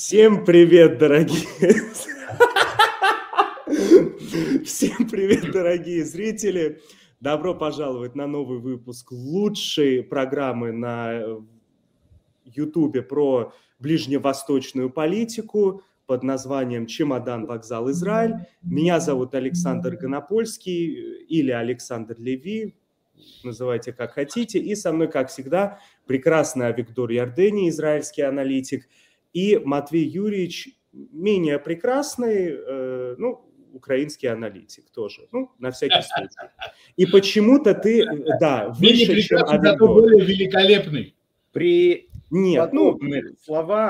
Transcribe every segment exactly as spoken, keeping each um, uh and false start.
Всем привет, дорогие! Всем привет, дорогие зрители! Добро пожаловать на новый выпуск лучшей программы на Ютубе про ближневосточную политику под названием «Чемодан, вокзал, Израиль». Меня зовут Александр Гонопольский или Александр Леви, называйте как хотите. И со мной, как всегда, прекрасный Авигдор Ярдени, израильский аналитик, и Матвей Юрьевич, менее прекрасный, э, ну, украинский аналитик тоже, ну, на всякий случай. И почему-то ты, да, выше, чем Авигдор. Более великолепный. При Нет, подобных ну... словах,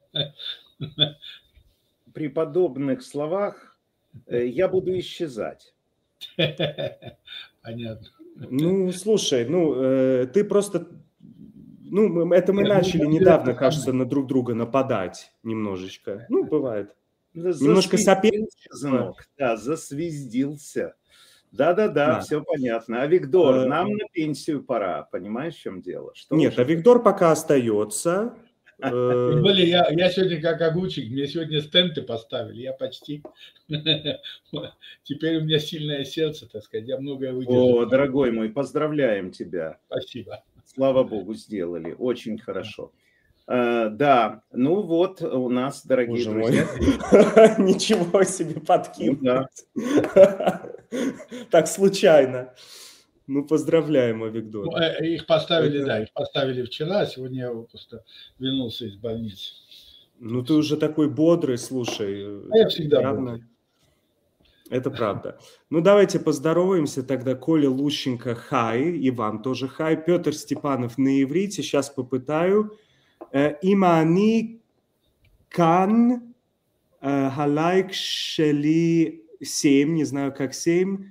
при подобных словах э, я буду исчезать. Понятно. Ну, слушай, ну, э, ты просто... Ну, это мы начали недавно, кажется, на друг друга нападать немножечко. Ну, бывает. Немножко соперничество. Да, засвиздился. Да-да-да, все понятно. А Виктор, а... нам на пенсию пора. Понимаешь, в чем дело? Что Нет, а Виктор пока остается. Тем более, я, я сегодня как огурчик, мне сегодня стенты поставили, я почти... Теперь у меня сильное сердце, так сказать, я многое выдержал. О, дорогой мой, поздравляем тебя. Спасибо. Слава Богу, сделали. Очень хорошо. А, да, ну вот у нас, дорогие Боже друзья. Мой. Ничего себе подкинуть. Ну, да. Так случайно. Ну, поздравляем, Авигдор. Ну, их поставили, Это... да, их поставили вчера, сегодня я просто вернулся из больницы. Ну, ты уже такой бодрый, слушай. А я всегда явно... бодрый. Это правда. Ну, давайте поздороваемся тогда. Коля Лущенко, хай, и вам тоже хай. Петр Степанов на иврите, сейчас попытаю. Имани кан халайк шели семь, не знаю как семь.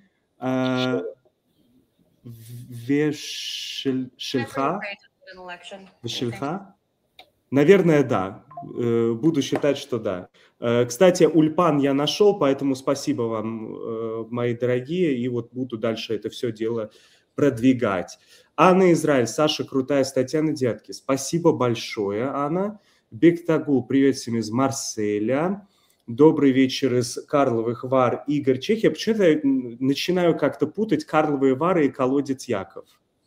Вешельха? Вешельха? Наверное, да. Буду считать, что да. Кстати, Ульпан я нашел, поэтому спасибо вам, мои дорогие, и вот буду дальше это все дело продвигать. Анна Израиль, Саша, крутая статья на Детке. Спасибо большое, Анна. Бектагул, привет всем из Марселя. Добрый вечер из Карловых Вар. Игорь, Чехия. Почему-то я начинаю как-то путать Карловые Вары и Колодец Яков.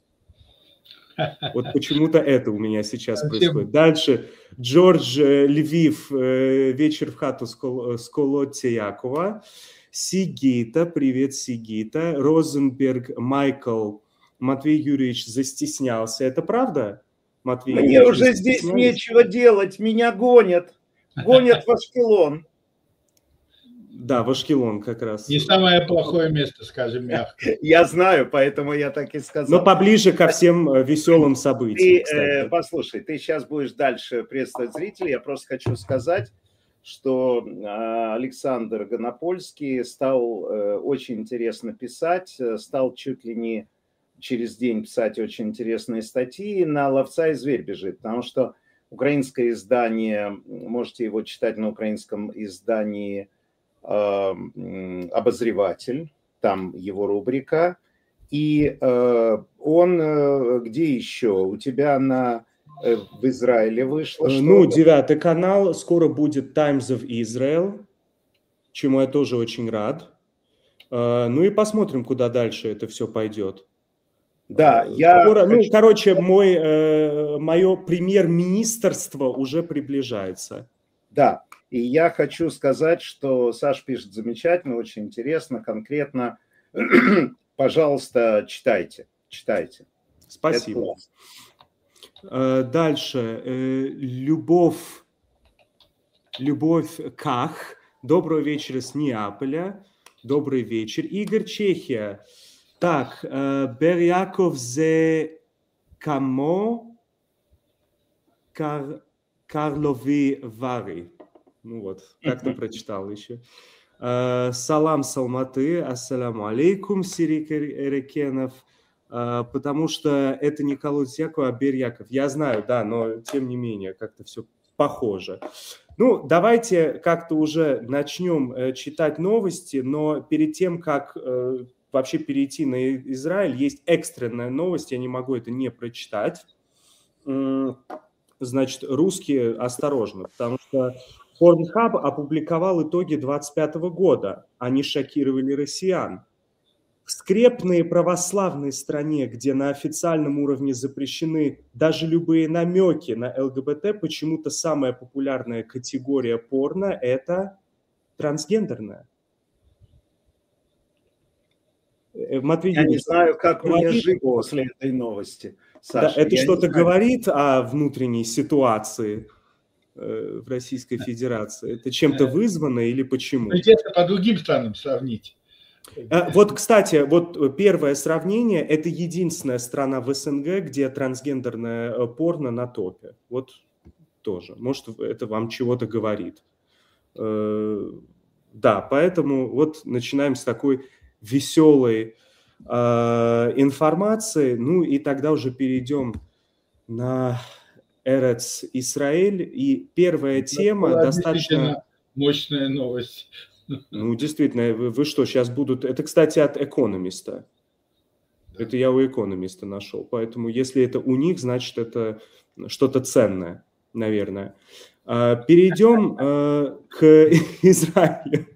Вот почему-то это у меня сейчас происходит. Дальше. Джордж Львив. Вечер в хату с Колодца Якова. Сигита. Привет, Сигита. Розенберг Майкл. Матвей Юрьевич застеснялся. Это правда? Матвей Мне Юрьевич уже здесь нечего делать. Меня гонят. Гонят в Ашкелон. Да, в Ашкелон как раз. Не самое плохое место, скажем мягко. Я знаю, поэтому я так и сказал. Но поближе ко всем веселым событиям. Ты, э, послушай, ты сейчас будешь дальше приветствовать зрителей. Я просто хочу сказать, что э, Александр Гонопольский стал э, очень интересно писать, стал чуть ли не через день писать очень интересные статьи. На «Ловца и зверь» бежит, потому что украинское издание, можете его читать на украинском издании «Обозреватель», там его рубрика, и э, он, э, где еще? У тебя на, э, в Израиле вышло что-то? Ну, девятый канал, скоро будет Times of Israel, чему я тоже очень рад. Э, ну и посмотрим, куда дальше это все пойдет. Да, я... Скоро, хочу... Ну, короче, мой, э, мое премьер-министерство уже приближается. Да. И я хочу сказать, что Саш пишет замечательно, очень интересно, конкретно. Пожалуйста, читайте, читайте. Спасибо. Дальше. Любовь, Любовь Ках. Доброго вечера с Неаполя. Добрый вечер. Игорь, Чехия. Так, Беряков зе Камо Карлови Вари. Ну вот, как-то прочитал еще. Салам Салматы, ассаламу алейкум, Сирик Эрекенов, потому что это не Колодец Яков, а Беряков. Я знаю, да, но тем не менее, как-то все похоже. Ну, давайте как-то уже начнем читать новости, но перед тем, как вообще перейти на Израиль, есть экстренная новость, я не могу это не прочитать. Значит, русские осторожно, потому что Pornhub опубликовал итоги двадцать пятого года. Они шокировали россиян. В скрепной православной стране, где на официальном уровне запрещены даже любые намеки на ЛГБТ, почему-то самая популярная категория порно – это трансгендерная. Матвей Я Юрьевич, не знаю, как говорит, мне жить после этой новости. Да, Саша, это что-то говорит о внутренней ситуации э, в Российской Федерации? Это чем-то вызвано или почему? Ну, если по другим странам сравнить. Вот, кстати, вот первое сравнение – это единственная страна в СНГ, где трансгендерное порно на топе. Вот тоже. Может, это вам чего-то говорит. Да, поэтому вот начинаем с такой веселой э, информации. Ну и тогда уже перейдем на Эрец Исраэль. И первая тема Это достаточно... мощная новость. Ну, действительно, вы, вы что, сейчас будут... Это, кстати, от Экономиста. Да. Это я у Экономиста нашел. Поэтому, если это у них, значит, это что-то ценное, наверное. Перейдем к Израилю.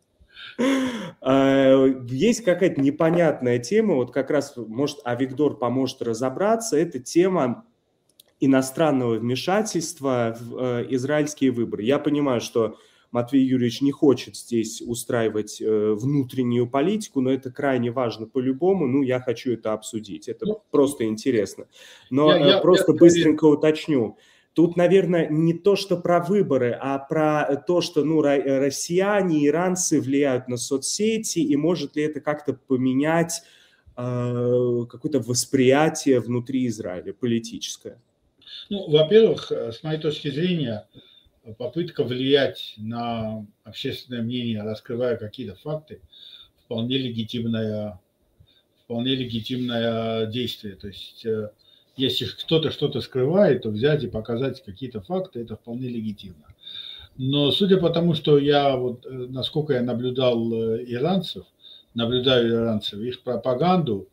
Есть какая-то непонятная тема, вот как раз, может, Авигдор поможет разобраться. Это тема иностранного вмешательства в израильские выборы. Я понимаю, что Матвей Юрьевич не хочет здесь устраивать внутреннюю политику, но это крайне важно по-любому. Ну, я хочу это обсудить. Это ну, просто интересно. Но я, просто я, быстренько я... уточню. Тут, наверное, не то, что про выборы, а про то, что ну, россияне, иранцы влияют на соцсети, и может ли это как-то поменять э, какое-то восприятие внутри Израиля, политическое? Ну, во-первых, с моей точки зрения, попытка влиять на общественное мнение, раскрывая какие-то факты, вполне легитимное, вполне легитимное действие. То есть, если кто-то что-то скрывает, то взять и показать какие-то факты, это вполне легитимно. Но судя по тому, что я, вот, насколько я наблюдал иранцев, наблюдаю иранцев, их пропаганду,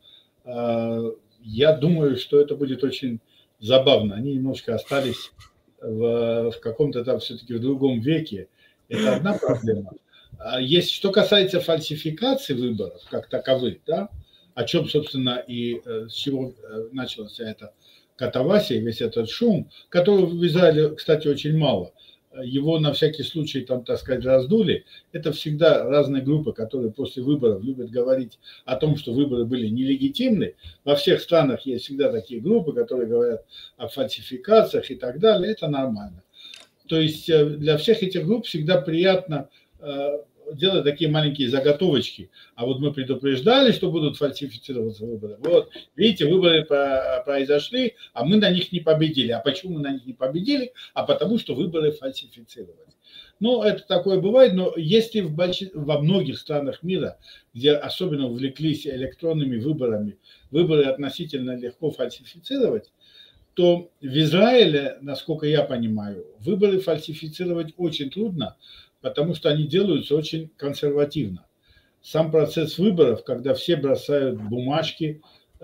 я думаю, что это будет очень забавно. Они немножко остались в, в каком-то там все-таки в другом веке. Это одна проблема. Есть, что касается фальсификации выборов как таковых, да, о чем, собственно, и с чего началась вся эта катавасия, весь этот шум, которого в Израиле, кстати, очень мало. Его на всякий случай, там, так сказать, раздули. Это всегда разные группы, которые после выборов любят говорить о том, что выборы были нелегитимны. Во всех странах есть всегда такие группы, которые говорят о фальсификациях и так далее. Это нормально. То есть для всех этих групп всегда приятно делать такие маленькие заготовочки. А вот мы предупреждали, что будут фальсифицироваться выборы. Вот, видите, выборы произошли, а мы на них не победили. А почему мы на них не победили? А потому что выборы фальсифицировали. Ну, это такое бывает, но если в больш... во многих странах мира, где особенно увлеклись электронными выборами, выборы относительно легко фальсифицировать, то в Израиле, насколько я понимаю, выборы фальсифицировать очень трудно, потому что они делаются очень консервативно. Сам процесс выборов, когда все бросают бумажки,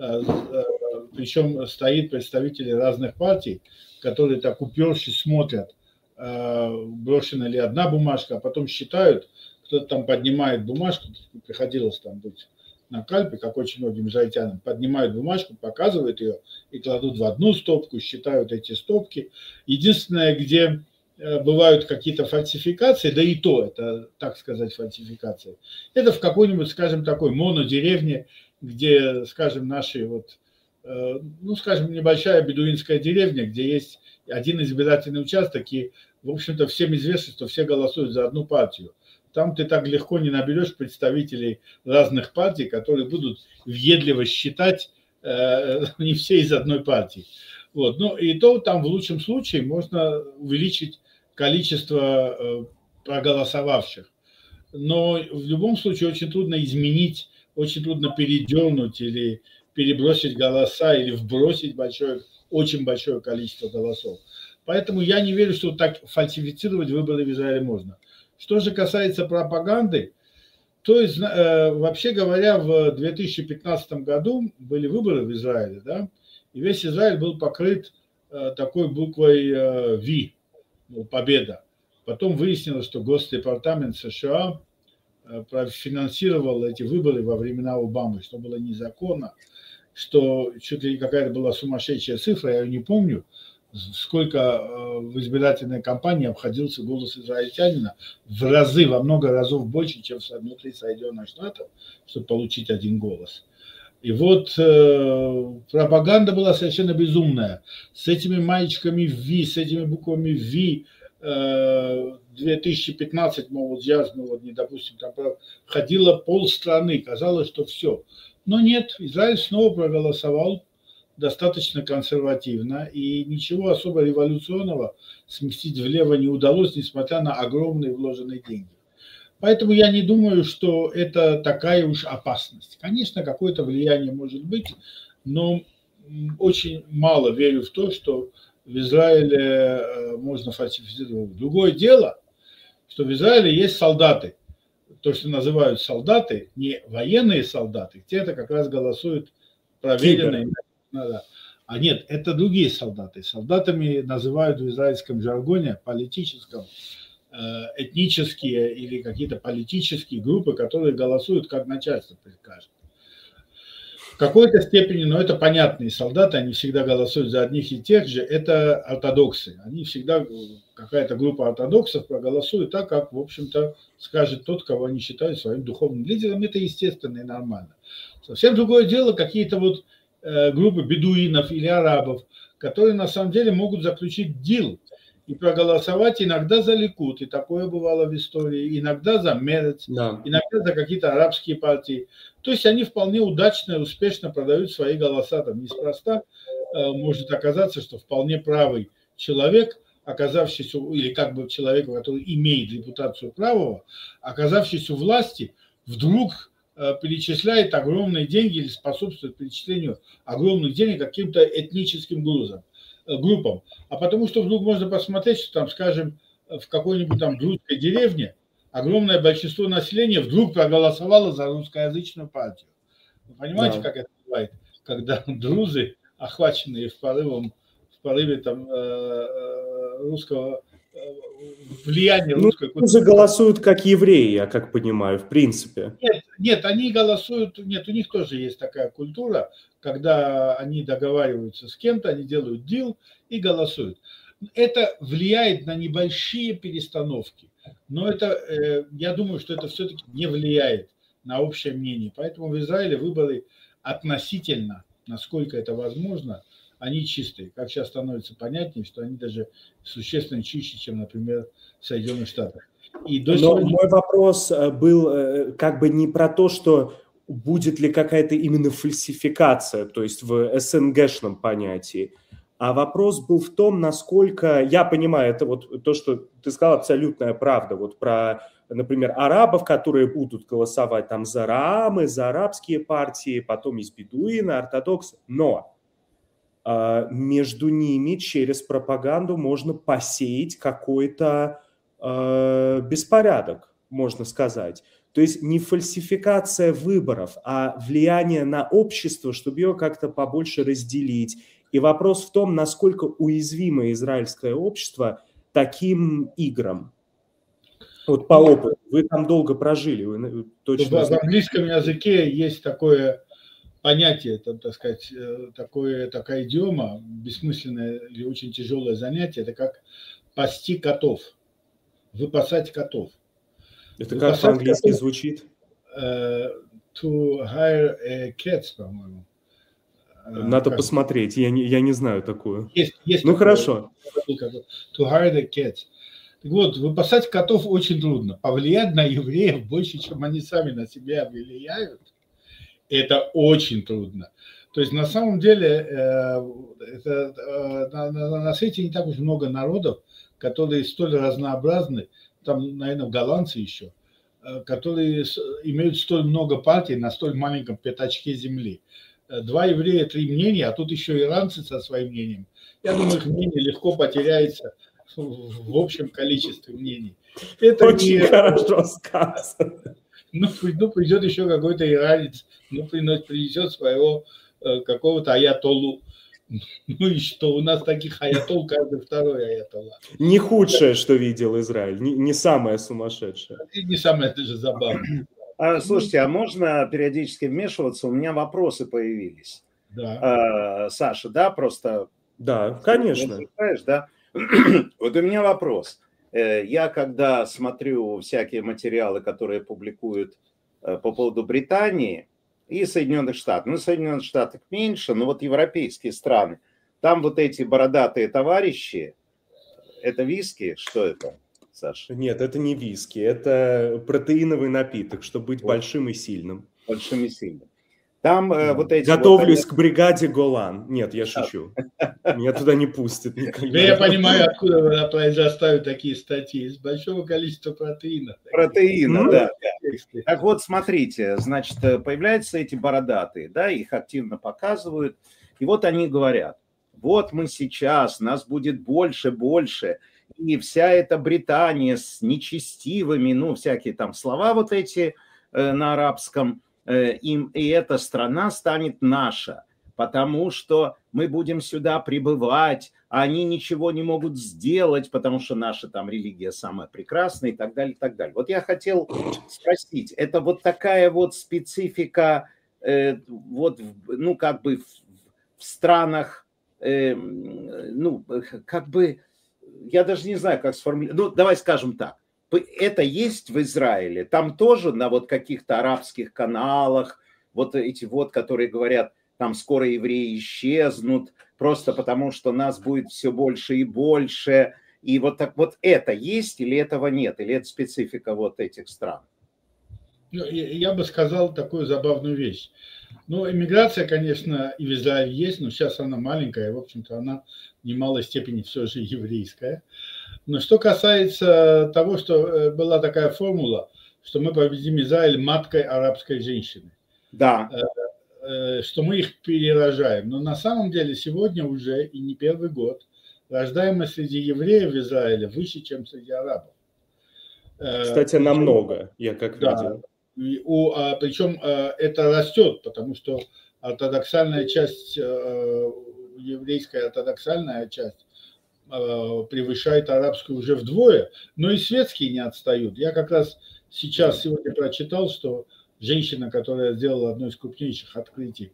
причем стоит представители разных партий, которые так упершись смотрят, брошена ли одна бумажка, а потом считают, кто-то там поднимает бумажку, приходилось там быть на кальпе, как очень многим израильтянам, поднимают бумажку, показывают ее и кладут в одну стопку, считают эти стопки. Единственное, где бывают какие-то фальсификации, да и то, это, так сказать, фальсификации, это в какой-нибудь, скажем, такой монодеревне, где, скажем, наши вот, ну, скажем, небольшая бедуинская деревня, где есть один избирательный участок, и, в общем-то, всем известно, что все голосуют за одну партию. Там ты так легко не наберешь представителей разных партий, которые будут въедливо считать, э, не все из одной партии. Вот. Ну, и то там в лучшем случае можно увеличить количество э, проголосовавших. Но в любом случае очень трудно изменить, очень трудно передернуть или перебросить голоса, или вбросить большое, очень большое количество голосов. Поэтому я не верю, что так фальсифицировать выборы в Израиле можно. Что же касается пропаганды, то есть, э, вообще говоря, в две тысячи пятнадцатом году были выборы в Израиле, да, и весь Израиль был покрыт э, такой буквой э, V, ну, победа. Потом выяснилось, что Госдепартамент США финансировал эти выборы во времена Обамы, что было незаконно, что чуть ли какая-то была сумасшедшая цифра, я ее не помню, сколько в избирательной кампании обходился голос израильтянина в разы, во много разов больше, чем внутри Соединенных Штатов, чтобы получить один голос. И вот э, пропаганда была совершенно безумная. С этими маечками V, с этими буквами V, э, две тысячи пятнадцать, мол, вот я, ну, вот, не допустим, там ходила полстраны, казалось, что все. Но нет, Израиль снова проголосовал достаточно консервативно, и ничего особо революционного сместить влево не удалось, несмотря на огромные вложенные деньги. Поэтому я не думаю, что это такая уж опасность. Конечно, какое-то влияние может быть, но очень мало верю в то, что в Израиле можно фальсифицировать. Другое дело, что в Израиле есть солдаты. То, что называют солдаты, не военные солдаты, те-то как раз голосуют проверенные. А нет, это другие солдаты. Солдатами называют в израильском жаргоне, политическом, этнические или какие-то политические группы, которые голосуют, как начальство прикажет. В какой-то степени, но это понятные солдаты, они всегда голосуют за одних и тех же, это ортодоксы. Они всегда, какая-то группа ортодоксов проголосует так, как, в общем-то, скажет тот, кого они считают своим духовным лидером. Это естественно и нормально. Совсем другое дело, какие-то вот э, группы бедуинов или арабов, которые на самом деле могут заключить дил и проголосовать иногда за Ликуд, и такое бывало в истории, иногда за Мерец, да. Иногда за какие-то арабские партии. То есть они вполне удачно и успешно продают свои голоса. Там неспроста э, может оказаться, что вполне правый человек, оказавшийся, или как бы человек, который имеет репутацию правого, оказавшийся у власти, вдруг э, перечисляет огромные деньги или способствует перечислению огромных денег каким-то этническим грузам. группам, а потому что вдруг можно посмотреть, что там, скажем, в какой-нибудь там друзской деревне огромное большинство населения вдруг проголосовало за русскоязычную партию. Вы понимаете, да. Как это бывает, когда друзы, охваченные в порывом, в порыве там русского влияния, ну, русской культуры. Друзы голосуют как евреи, я как понимаю, в принципе. Нет, нет, они голосуют, нет, у них тоже есть такая культура, когда они договариваются с кем-то, они делают дил и голосуют. Это влияет на небольшие перестановки, но это, э, я думаю, что это все-таки не влияет на общее мнение. Поэтому в Израиле выборы относительно, насколько это возможно, они чистые. Как сейчас становится понятнее, что они даже существенно чище, чем, например, в Соединенных Штатах. И до Но сегодня... мой вопрос был как бы не про то, что будет ли какая-то именно фальсификация, то есть в СНГшном понятии, а вопрос был в том, насколько, я понимаю, это вот то, что ты сказал, абсолютная правда, вот про, например, арабов, которые будут голосовать там за Раамы, за арабские партии, потом есть бедуины, ортодоксы, но э, между ними через пропаганду можно посеять какой-то э, беспорядок, можно сказать. То есть не фальсификация выборов, а влияние на общество, чтобы ее как-то побольше разделить. И вопрос в том, насколько уязвимо израильское общество таким играм. Вот по опыту. Вы там долго прожили. Вы точно в, в английском языке есть такое понятие, там, так сказать, такое, такая идиома, бессмысленное или очень тяжелое занятие, это как пасти котов, выпасать котов. Это как по-английски звучит? Uh, to hire a cats, по-моему. Надо как? Посмотреть, я не, я не знаю такую. Есть, есть ну такое, хорошо. To hire the cats. Так вот, выпасать котов очень трудно. Повлиять на евреев больше, чем они сами на себя влияют, это очень трудно. То есть на самом деле это, на, на, на свете не так уж много народов, которые столь разнообразны, там, наверное, голландцы еще, которые имеют столь много партий на столь маленьком пятачке земли. Два еврея, три мнения, а тут еще иранцы со своим мнением. Я думаю, их мнение легко потеряется в общем количестве мнений. Это очень не... хорошо сказано. Ну, ну, придет еще какой-то иранец, ну, принесет своего какого-то аятоллу. Ну и что? У нас таких аятол каждый второй аятолла. Не худшее, что видел Израиль, не, не самое сумасшедшее. И не самое даже забавное. А, слушайте, а можно периодически вмешиваться? У меня вопросы появились. Да. А, Саша, да, просто... Да, конечно. Да? Вот у меня вопрос. Я когда смотрю всякие материалы, которые публикуют по поводу Британии и Соединенных Штатов, ну, Соединенных Штатов меньше, но вот европейские страны, там вот эти бородатые товарищи, это виски? Что это, Саша? Нет, это не виски, это протеиновый напиток, чтобы быть вот. большим и сильным. Большим и сильным. Там э, вот эти Готовлюсь вот... к бригаде Голан. Нет, я шучу. Меня туда не пустят никогда. Я понимаю, откуда вы произрастают такие статьи. Из большого количества протеина. Протеина, ну, да. да. Так вот, смотрите, значит, появляются эти бородатые, да, их активно показывают. И вот они говорят, вот мы сейчас, нас будет больше, больше. И вся эта Британия с нечестивыми, ну, всякие там слова вот эти э, на арабском, им, и эта страна станет наша, потому что мы будем сюда прибывать, а они ничего не могут сделать, потому что наша там религия самая прекрасная и так далее, и так далее. Вот я хотел спросить, это вот такая вот специфика, э, вот, ну, как бы в, в странах, э, ну, как бы, я даже не знаю, как сформулировать, ну, давай скажем так. Это есть в Израиле, там тоже на вот каких-то арабских каналах, вот эти вот, которые говорят, там скоро евреи исчезнут, просто потому что нас будет все больше и больше, и вот так вот это есть или этого нет, или это специфика вот этих стран? Я бы сказал такую забавную вещь. Ну, иммиграция, конечно, и в Израиле есть, но сейчас она маленькая, в общем-то, она в немалой степени все же еврейская. Но что касается того, что была такая формула, что мы победим Израиль маткой арабской женщины. Да. Что мы их перерожаем. Но на самом деле сегодня уже, и не первый год, рождаемость среди евреев в Израиле выше, чем среди арабов. Кстати, намного, я как да. видел. И у, а, причем а, это растет, потому что ортодоксальная часть, а, еврейская ортодоксальная часть а, превышает арабскую уже вдвое, но и светские не отстают. Я как раз сейчас сегодня прочитал, что женщина, которая сделала одно из крупнейших открытий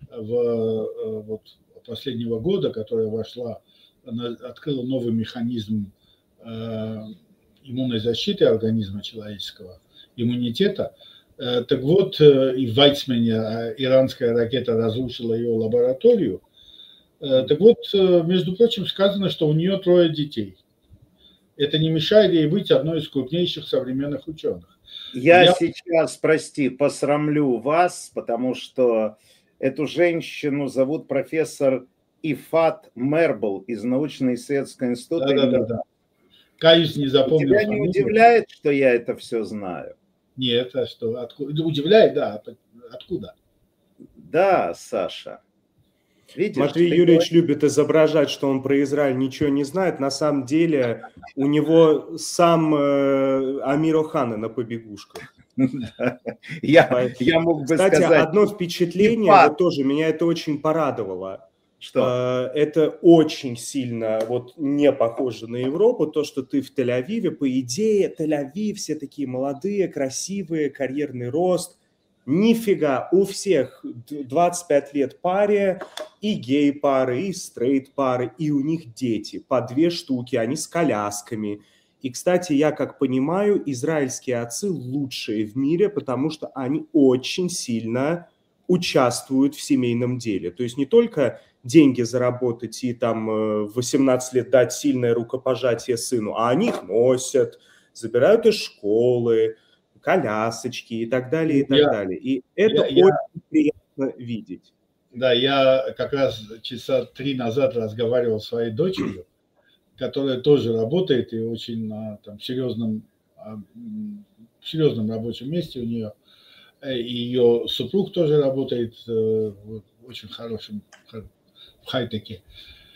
в, вот, последнего года, которая вошла, она открыла новый механизм а, иммунной защиты организма человеческого, иммунитета. Так вот, и в Вайцмане иранская ракета разрушила ее лабораторию. Так вот, между прочим, сказано, что у нее трое детей. Это не мешает ей быть одной из крупнейших современных ученых. Я, Я сейчас, прости, посрамлю вас, потому что эту женщину зовут профессор Ифат Мербл из научно-исследовательского института. Да, да, да, да. Каюсь, не запомнил. Тебя не удивляет, что я это все знаю? Нет, а что? Откуда? Удивляет, да. Откуда? Да, Саша. Видишь, Матвей Юрьевич говоришь... любит изображать, что он про Израиль ничего не знает. На самом деле у него сам э, Амир Охана на побегушках. Я, я мог бы Кстати, сказать... одно впечатление, вот тоже, меня это очень порадовало. Что? Это очень сильно вот не похоже на Европу, то, что ты в Тель-Авиве. По идее, Тель-Авив, все такие молодые, красивые, карьерный рост. Нифига, у всех двадцать пять лет паре, и гей-пары, и стрейт-пары, и у них дети, по две штуки, они с колясками. И, кстати, я как понимаю, израильские отцы лучшие в мире, потому что они очень сильно участвуют в семейном деле. То есть не только деньги заработать и там в восемнадцать лет дать сильное рукопожатие сыну, а они их носят, забирают из школы, колясочки и так далее, и так я, далее. И это я, очень я, приятно видеть. Да, я как раз часа три назад разговаривал с своей дочерью, которая тоже работает и очень на там, серьезном, серьезном рабочем месте у нее. И ее супруг тоже работает в очень хорошем в хай-теке.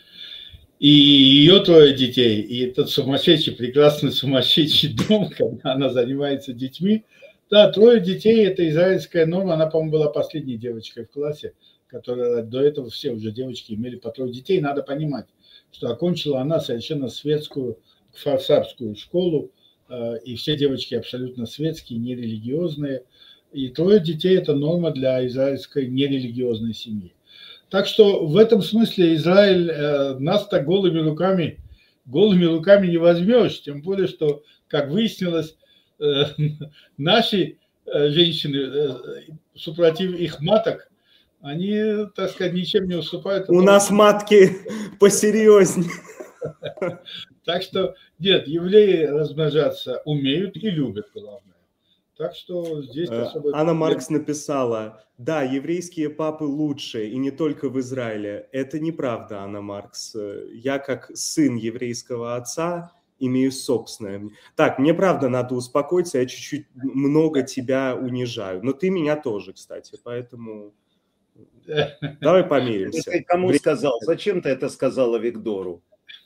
И ее трое детей, и этот сумасшедший, прекрасный сумасшедший дом, когда она занимается детьми. Да, трое детей – это израильская норма. Она, по-моему, была последней девочкой в классе. которая до этого все уже девочки имели по трое детей. Надо понимать, что окончила она совершенно светскую фарсабскую школу, и все девочки абсолютно светские, нерелигиозные. И трое детей – это норма для израильской нерелигиозной семьи. Так что в этом смысле Израиль э, нас так голыми руками, голыми руками не возьмешь, тем более, что, как выяснилось, э, наши э, женщины, э, супротив их маток, они, так сказать, ничем не уступают. У нас матки посерьезнее. Так что, нет, евреи размножаться умеют и любят, главное. Так что здесь особо... Анна Маркс написала: да, еврейские папы лучше, и не только в Израиле. Это неправда, Анна Маркс. Я, как сын еврейского отца, имею собственное. Так, мне правда надо успокоиться, я чуть-чуть много тебя унижаю. Но ты меня тоже, кстати, поэтому давай помиримся. Ты кому сказал? Зачем ты это сказала Виктору?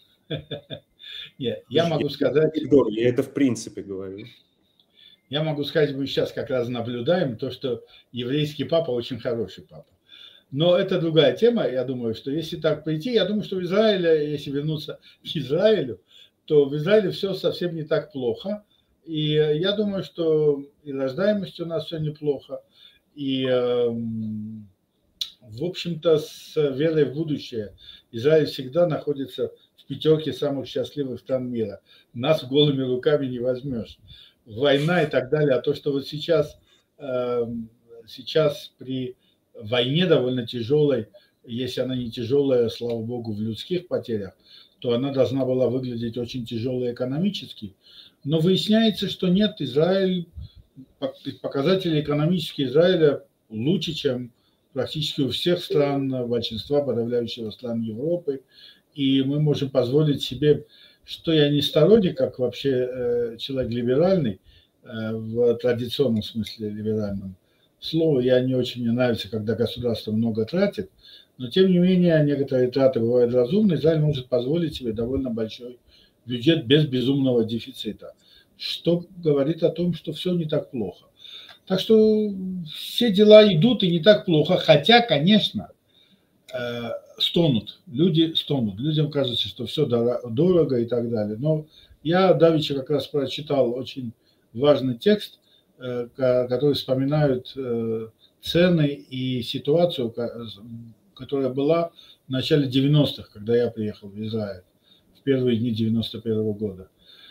Нет, я могу сказать... Виктор, я это в принципе говорю. Я могу сказать, мы сейчас как раз наблюдаем то, что еврейский папа очень хороший папа. Но это другая тема. Я думаю, что если так прийти, я думаю, что в Израиле, если вернуться к Израилю, то в Израиле все совсем не так плохо. И я думаю, что и рождаемость у нас все неплохо. И, в общем-то, с верой в будущее Израиль всегда находится в пятерке самых счастливых стран мира. Нас голыми руками не возьмешь. Война и так далее, а то, что вот сейчас, э, сейчас при войне довольно тяжелой, если она не тяжелая, слава богу, в людских потерях, то она должна была выглядеть очень тяжелой экономически. Но выясняется, что нет, Израиль, показатели экономические Израиля лучше, чем практически у всех стран, большинства подавляющего стран Европы, и мы можем позволить себе... что я не сторонник, как вообще человек либеральный, в традиционном смысле либеральном. Слово я не очень мне нравится, когда государство много тратит, но тем не менее некоторые траты бывают разумны. Израиль может позволить себе довольно большой бюджет без безумного дефицита, что говорит о том, что все не так плохо. Так что все дела идут и не так плохо, хотя, конечно, стонут, люди стонут, людям кажется, что все дорого и так далее. Но я давеча как раз прочитал очень важный текст, который вспоминает цены и ситуацию, которая была в начале девяностых, когда я приехал в Израиль, в первые дни девяносто первого года.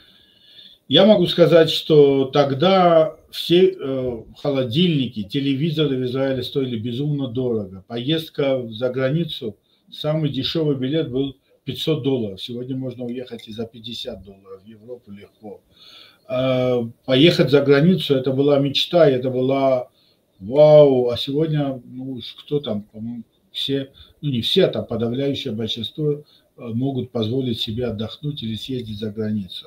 Я могу сказать, что тогда все э, холодильники, телевизоры в Израиле стоили безумно дорого. Поездка за границу, самый дешевый билет был пятьсот долларов. Сегодня можно уехать и за пятьдесят долларов в Европу легко. Э, поехать за границу, это была мечта, это была вау. А сегодня, ну, кто там, по-моему, все, ну не все, а там подавляющее большинство могут позволить себе отдохнуть или съездить за границу.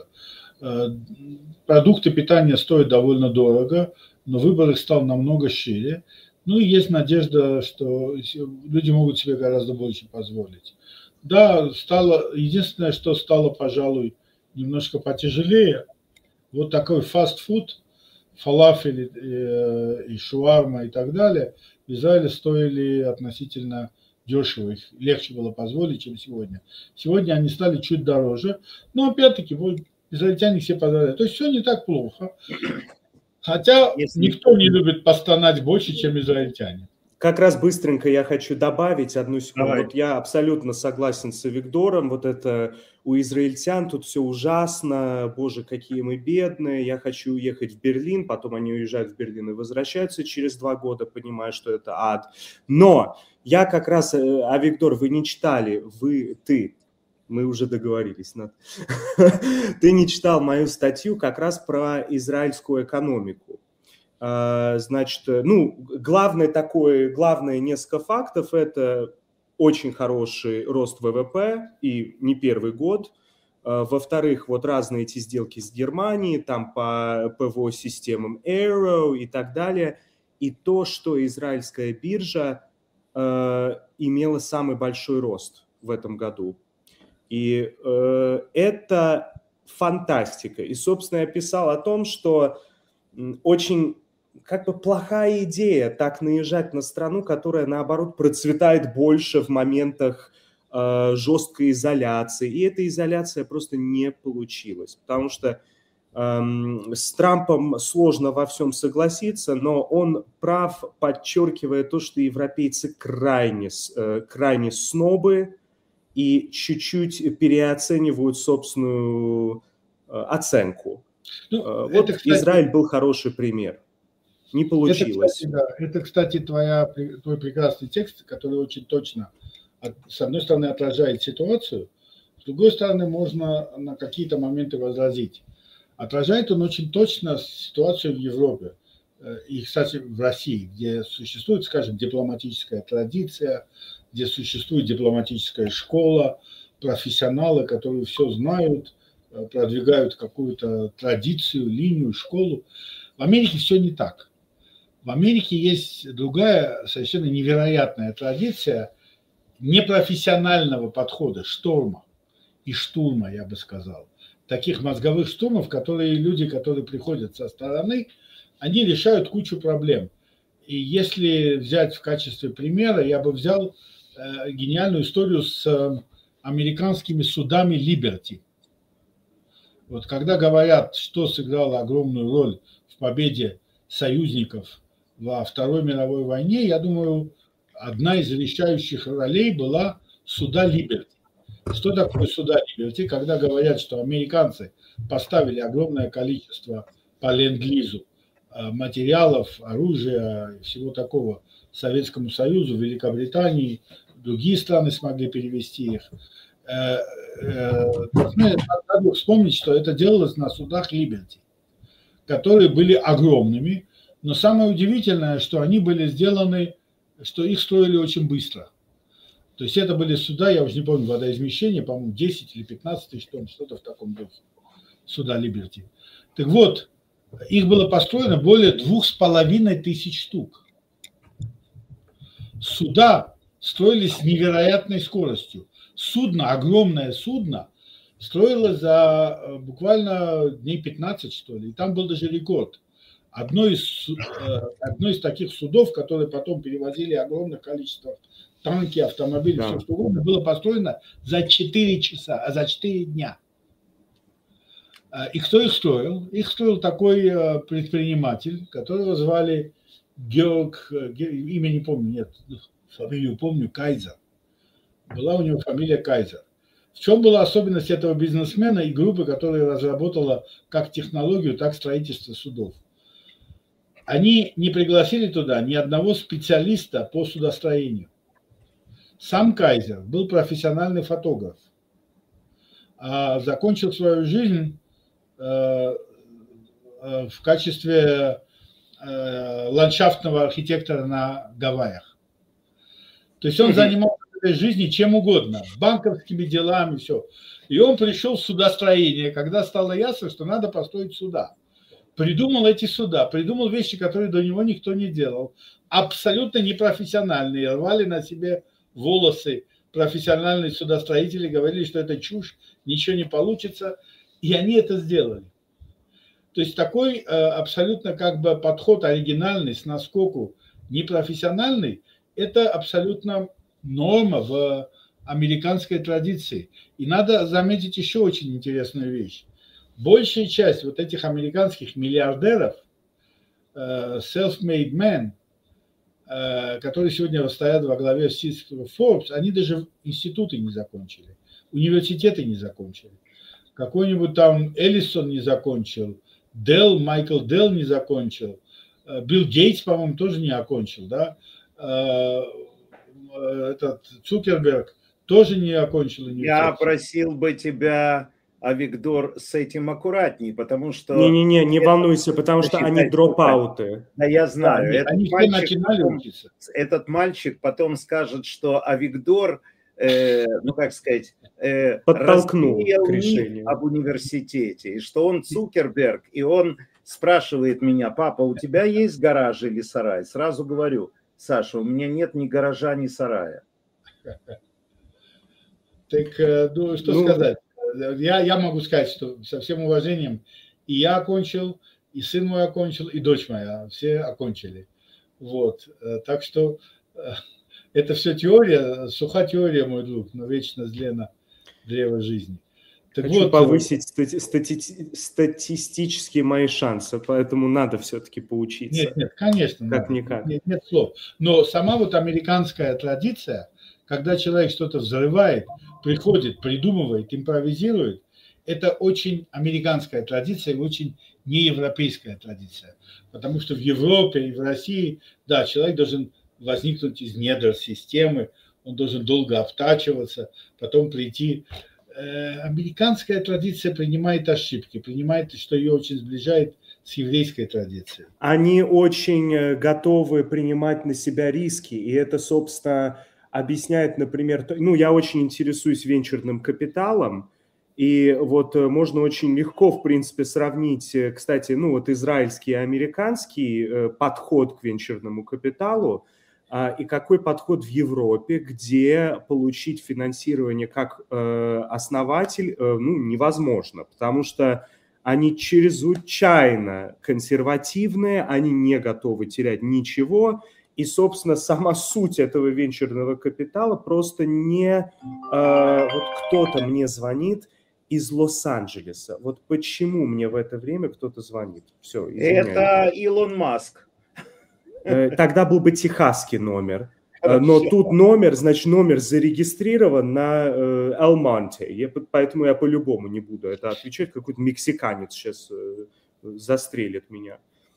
Продукты питания стоят довольно дорого, но выбор их стал намного шире. Ну и есть надежда, что люди могут себе гораздо больше позволить. Да, стало, единственное, что стало, пожалуй, немножко потяжелее, вот такой фастфуд, фалафель и шуарма и так далее, в Израиле стоили относительно дешево, их легче было позволить, чем сегодня. Сегодня они стали чуть дороже, но опять-таки израильтяне все позволяют. То есть все не так плохо. Хотя Если... никто не любит постонать больше, чем израильтяне. Как раз быстренько я хочу добавить одну секунду. Давай. Вот я абсолютно согласен с Виктором. Вот это у израильтян тут все ужасно. Боже, какие мы бедные. Я хочу уехать в Берлин. Потом они уезжают в Берлин и возвращаются через два года, понимая, что это ад. Но я как раз... А, Виктор, вы не читали, вы, ты... Мы уже договорились. Ты не читал мою статью как раз про израильскую экономику. Значит, ну, главное такое, главное несколько фактов – это очень хороший рост ВВП и не первый год. Во-вторых, вот разные эти сделки с Германией, там по ПВО-системам Arrow и так далее. И то, что израильская биржа имела самый большой рост в этом году. И э, это фантастика. И, собственно, я писал о том, что очень как бы плохая идея так наезжать на страну, которая, наоборот, процветает больше в моментах э, жесткой изоляции. И эта изоляция просто не получилась, потому что эм, с Трампом сложно во всем согласиться, но он прав, подчеркивая то, что европейцы крайне, э, крайне снобы и чуть-чуть переоценивают собственную э, оценку. Ну, вот, это, кстати, Израиль был хороший пример. Не получилось. Это, кстати, да, это, кстати, твоя, твой прекрасный текст, который очень точно, с одной стороны, отражает ситуацию, с другой стороны, можно на какие-то моменты возразить. Отражает он очень точно ситуацию в Европе и, кстати, в России, где существует, скажем, дипломатическая традиция, где существует дипломатическая школа, профессионалы, которые все знают, продвигают какую-то традицию, линию, школу. В Америке все не так. В Америке есть другая совершенно невероятная традиция непрофессионального подхода, шторма и штурма, я бы сказал. Таких мозговых штурмов, которые люди, которые приходят со стороны, они решают кучу проблем. И если взять в качестве примера, я бы взял э, гениальную историю с э, американскими судами Liberty. Вот когда говорят, что сыграло огромную роль в победе союзников во Второй мировой войне, я думаю, одна из решающих ролей была суда Liberty. Что такое суда Liberty? Когда говорят, что американцы поставили огромное количество по ленд-лизу материалов, оружия, всего такого Советскому Союзу, Великобритании, другие страны смогли перевести их. Надо вспомнить, что это делалось на судах Liberty, которые были огромными, но самое удивительное, что они были сделаны, что их строили очень быстро. То есть это были суда, я уже не помню, водоизмещение, по-моему, десять или пятнадцать тысяч тонн, что-то в таком духе, суда Liberty. Так вот, их было построено более двух с половиной тысяч штук. Суда строились с невероятной скоростью. Судно, огромное судно, строилось за буквально дней пятнадцать, что ли. И там был даже рекорд. Одно из, одно из таких судов, которые потом перевозили огромное количество танки, автомобили, да. Все что угодно, было построено за четыре часа, а за четыре дня. И кто их строил? Их строил такой предприниматель, которого звали Георг, имя не помню, нет, фамилию помню, Кайзер. Была у него фамилия Кайзер. В чем была особенность этого бизнесмена и группы, которая разработала как технологию, так и строительство судов? Они не пригласили туда ни одного специалиста по судостроению. Сам Кайзер был профессиональный фотограф, а закончил свою жизнь э, э, в качестве э, ландшафтного архитектора на Гавайях. То есть он занимался в этой жизни чем угодно, банковскими делами, все. И он пришел в судостроение, когда стало ясно, что надо построить суда. Придумал эти суда, придумал вещи, которые до него никто не делал. Абсолютно непрофессиональные, рвали на себе волосы. Профессиональные судостроители говорили, что это чушь, ничего не получится. И они это сделали. То есть такой э, абсолютно как бы подход оригинальный, с наскоку непрофессиональный, это абсолютно норма в американской традиции. И надо заметить еще очень интересную вещь. Большая часть вот этих американских миллиардеров, self-made men, которые сегодня стоят во главе Forbes, они даже институты не закончили, университеты не закончили. Какой-нибудь там Эллисон не закончил, Делл, Майкл Делл не закончил, Билл Гейтс, по-моему, тоже не окончил, да? Этот Цукерберг тоже не окончил университет. Я просил бы тебя, Авигдор, с этим аккуратней, потому что... Не-не-не, не волнуйся, потому что они дропауты. Да, я знаю. Да, этот, они мальчик потом, этот мальчик потом скажет, что Авигдор, э, ну как сказать, э, подтолкнул к решению об университете, и что он Цукерберг, и он спрашивает меня: папа, у тебя есть гараж или сарай? Сразу говорю: Саша, у меня нет ни гаража, ни сарая. Так, ну, что ну, сказать? Я, я могу сказать, что со всем уважением и я окончил, и сын мой окончил, и дочь моя, все окончили. Вот, так что это все теория, суха теория, мой друг, но вечно длина древа жизни. Так Хочу вот, повысить стати- стати- статистические мои шансы, поэтому надо все-таки поучиться. Нет, нет, конечно, как-никак. Нет, нет слов. Но сама вот американская традиция, когда человек что-то взрывает, приходит, придумывает, импровизирует, это очень американская традиция и очень неевропейская традиция. Потому что в Европе и в России, да, человек должен возникнуть из недр системы, он должен долго обтачиваться, потом прийти. Американская традиция принимает ошибки, принимает, что ее очень сближает с еврейской традицией. Они очень готовы принимать на себя риски, и это, собственно, объясняет, например, ну, я очень интересуюсь венчурным капиталом, и вот можно очень легко, в принципе, сравнить, кстати, ну, вот израильский и американский подход к венчурному капиталу, и какой подход в Европе, где получить финансирование как основатель ну, невозможно, потому что они чрезвычайно консервативные, они не готовы терять ничего, и, собственно, сама суть этого венчурного капитала просто не... Вот кто-то мне звонит из Лос-Анджелеса. Вот почему мне в это время кто-то звонит? Все, извиняюсь. Это Илон Маск. Тогда был бы техасский номер. Хорошо. Но тут номер, значит, номер зарегистрирован на Эль-Монте. Я, поэтому я по-любому не буду это отвечать. Какой-то мексиканец сейчас застрелит меня.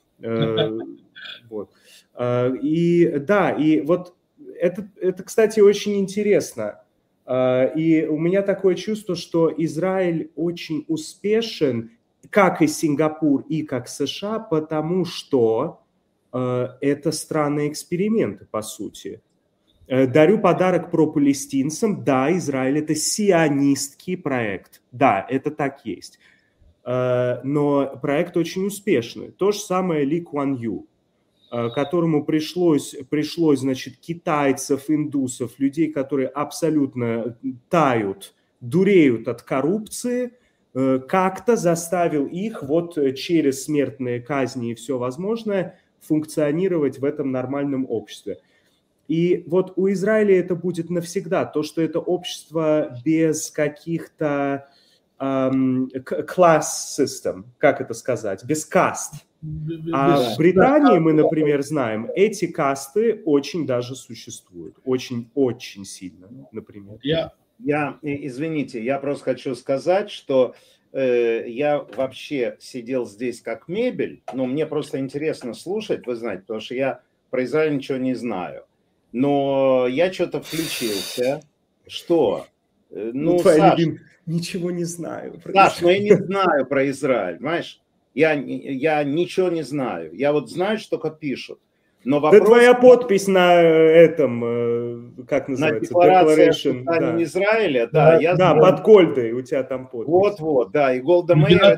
Вот. И да, и вот это, это, кстати, очень интересно. И у меня такое чувство, что Израиль очень успешен, как и Сингапур, и как США, потому что это страны-эксперименты, по сути. Дарю подарок про-палестинцам. Да, Израиль – это сионистский проект. Да, это так есть. Но проект очень успешный. То же самое Ли Куан Ю, которому пришлось, пришлось, значит, китайцев, индусов, людей, которые абсолютно тают, дуреют от коррупции, как-то заставил их вот через смертные казни и все возможное функционировать в этом нормальном обществе. И вот у Израиля это будет навсегда, то, что это общество без каких-то эм, класс-систем, как это сказать, без каст. А в Британии мы, например, знаем, эти касты очень даже существуют, очень-очень сильно, например. Я, я, извините, я просто хочу сказать, что я вообще сидел здесь как мебель, но мне просто интересно слушать, вы знаете, потому что я про Израиль ничего не знаю. Но я что-то включился. Что? Ну, ну Саш, любим... ничего не знаю. Саш, но я не знаю про Израиль, понимаешь? Я, я ничего не знаю. Я вот знаю, что только пишут. Но вопрос... Да твоя подпись на этом, как называется? На декларации о да. Израиля, да. Да, я да под Гольдой у тебя там подпись. Вот-вот, да, и Голда Меир.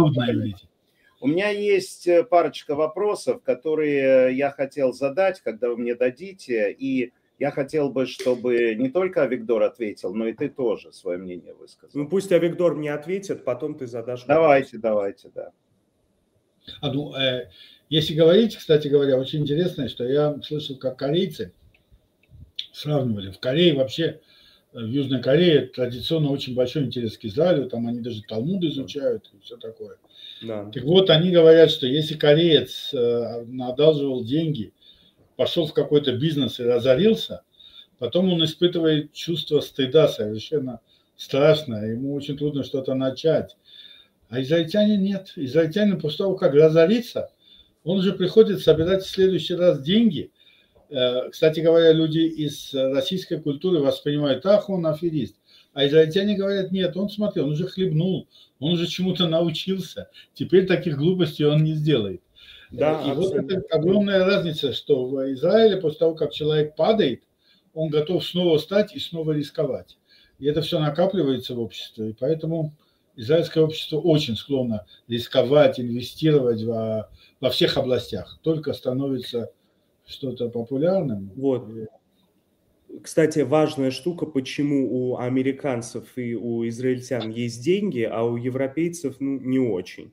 У меня есть парочка вопросов, которые я хотел задать, когда вы мне дадите, и я хотел бы, чтобы не только Авигдор ответил, но и ты тоже свое мнение высказал. Ну пусть Авигдор мне ответит, потом ты задашь вопрос. Давайте, давайте, да. А, ну, э, если говорить, кстати говоря, очень интересно, что я слышал, как корейцы сравнивали. В Корее вообще, в Южной Корее традиционно очень большой интерес к Израилю, там они даже Талмуд изучают и все такое. Да. Так вот, они говорят, что если кореец э, одалживал деньги, пошел в какой-то бизнес и разорился, потом он испытывает чувство стыда совершенно страшное, ему очень трудно что-то начать. А израильтяне нет. Израильтяне после того, как разорится, он уже приходит собирать в следующий раз деньги. Кстати говоря, люди из российской культуры воспринимают, ах, он аферист. А израильтяне говорят, нет, он, смотри, он уже хлебнул, он уже чему-то научился. Теперь таких глупостей он не сделает. Да, и абсолютно. Вот это огромная разница, что в Израиле после того, как человек падает, он готов снова встать и снова рисковать. И это все накапливается в обществе. И поэтому израильское общество очень склонно рисковать, инвестировать во, во всех областях. Только становится что-то популярным. Вот. Кстати, важная штука, почему у американцев и у израильтян есть деньги, а у европейцев ну, не очень.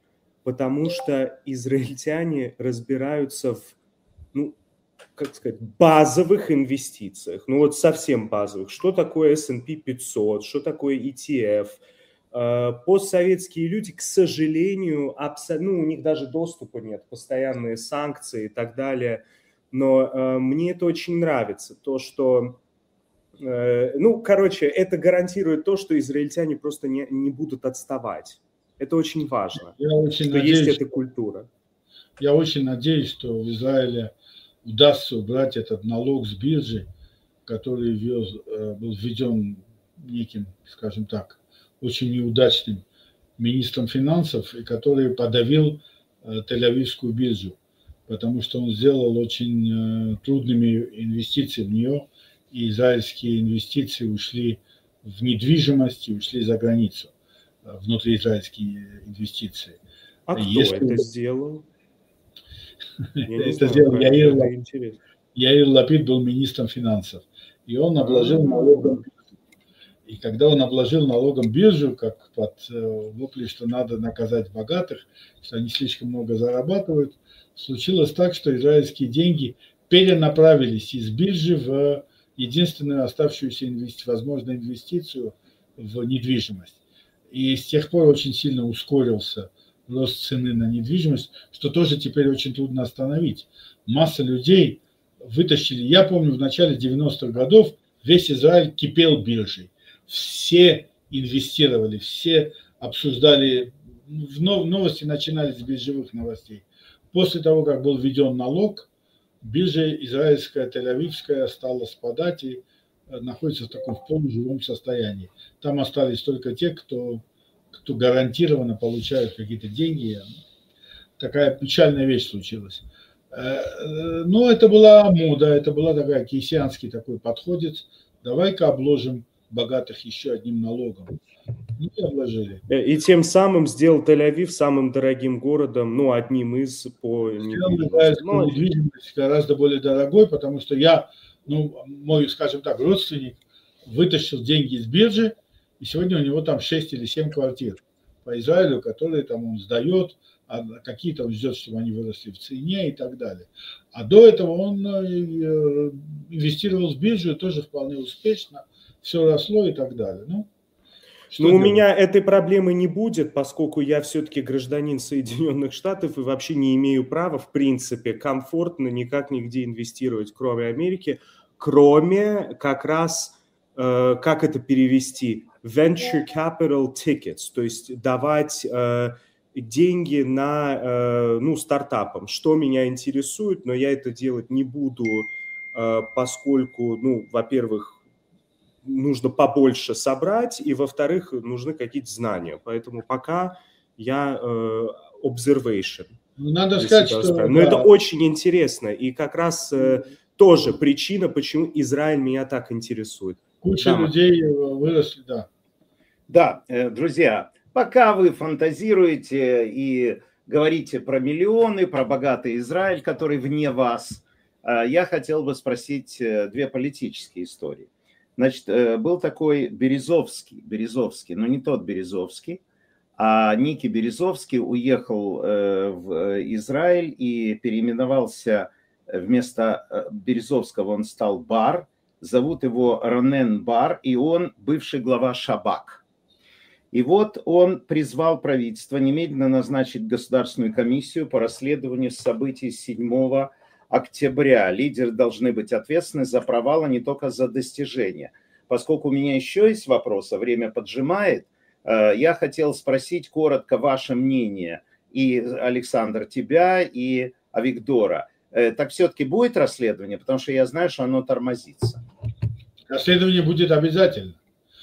потому что израильтяне разбираются в, ну, как сказать, базовых инвестициях, ну вот совсем базовых. Что такое эс энд пи пятьсот, что такое и ти эф. Постсоветские люди, к сожалению, абсо... ну, у них даже доступа нет, постоянные санкции и так далее. Но э, мне это очень нравится, то, что, э, ну, короче, это гарантирует то, что израильтяне просто не, не будут отставать. Это очень важно, Я очень что надеюсь, есть эта культура. Я очень надеюсь, что в Израиле удастся убрать этот налог с биржи, который ввез, был введен неким, скажем так, очень неудачным министром финансов, и который подавил Тель-Авивскую биржу, потому что он сделал очень трудными инвестиции в нее, и израильские инвестиции ушли в недвижимость и ушли за границу, внутриизраильские инвестиции. А кто Если... это сделал? Это сделал Яир Лапид. Яир Лапид был министром финансов, и он обложил налогом. И когда он обложил налогом биржу, как под вопли, что надо наказать богатых, что они слишком много зарабатывают, случилось так, что израильские деньги перенаправились из биржи в единственную оставшуюся инвести... возможную инвестицию в недвижимость. И с тех пор очень сильно ускорился рост цены на недвижимость, что тоже теперь очень трудно остановить. Масса людей вытащили. Я помню, в начале девяностых годов весь Израиль кипел биржей. Все инвестировали, все обсуждали, в новости начинались с биржевых новостей. После того, как был введен налог, биржа израильская, Тель-Авивская стала спадать и находится в таком полуживом состоянии. Там остались только те, кто, кто гарантированно получают какие-то деньги. Такая печальная вещь случилась. Но это была мода, это была такая кейсианский такой подходец. Давай-ка обложим богатых еще одним налогом. Ну и обложили. И тем самым сделал Тель-Авив самым дорогим городом, ну, одним из по недвижимости. Но... недвижимость гораздо более дорогой, потому что я, ну, мой, скажем так, родственник вытащил деньги из биржи, и сегодня у него там шесть или семь квартир по Израилю, которые там он сдает, а какие-то он ждет, чтобы они выросли в цене и так далее. А до этого он инвестировал в биржу тоже вполне успешно, все росло и так далее. Ну, Но у меня этой проблемы не будет, поскольку я все-таки гражданин Соединенных Штатов и вообще не имею права, в принципе, комфортно никак нигде инвестировать, кроме Америки, кроме как раз, э, как это перевести, venture capital tickets, то есть давать э, деньги на, э, ну, стартапам, что меня интересует, но я это делать не буду, э, поскольку, ну, во-первых, нужно побольше собрать, и, во-вторых, нужны какие-то знания. Поэтому пока я э, observation. Надо сказать, что... Но да. Это очень интересно. И как раз э, тоже причина, почему Израиль меня так интересует. Куча да. людей выросли, да. Да, друзья, пока вы фантазируете и говорите про миллионы, про богатый Израиль, который вне вас, я хотел бы спросить две политические истории. Значит, был такой Березовский, Березовский, но не тот Березовский, а Ники Березовский уехал в Израиль и переименовался, вместо Березовского он стал Бар, зовут его Ронен Бар, и он бывший глава Шабак. И вот он призвал правительство немедленно назначить государственную комиссию по расследованию событий седьмого октября. Лидеры должны быть ответственны за провал, а не только за достижения. Поскольку у меня еще есть вопросы, время поджимает, я хотел спросить коротко ваше мнение, и, Александр, тебя, и Авигдора. Так все-таки будет расследование? Потому что я знаю, что оно тормозится. Расследование будет обязательно.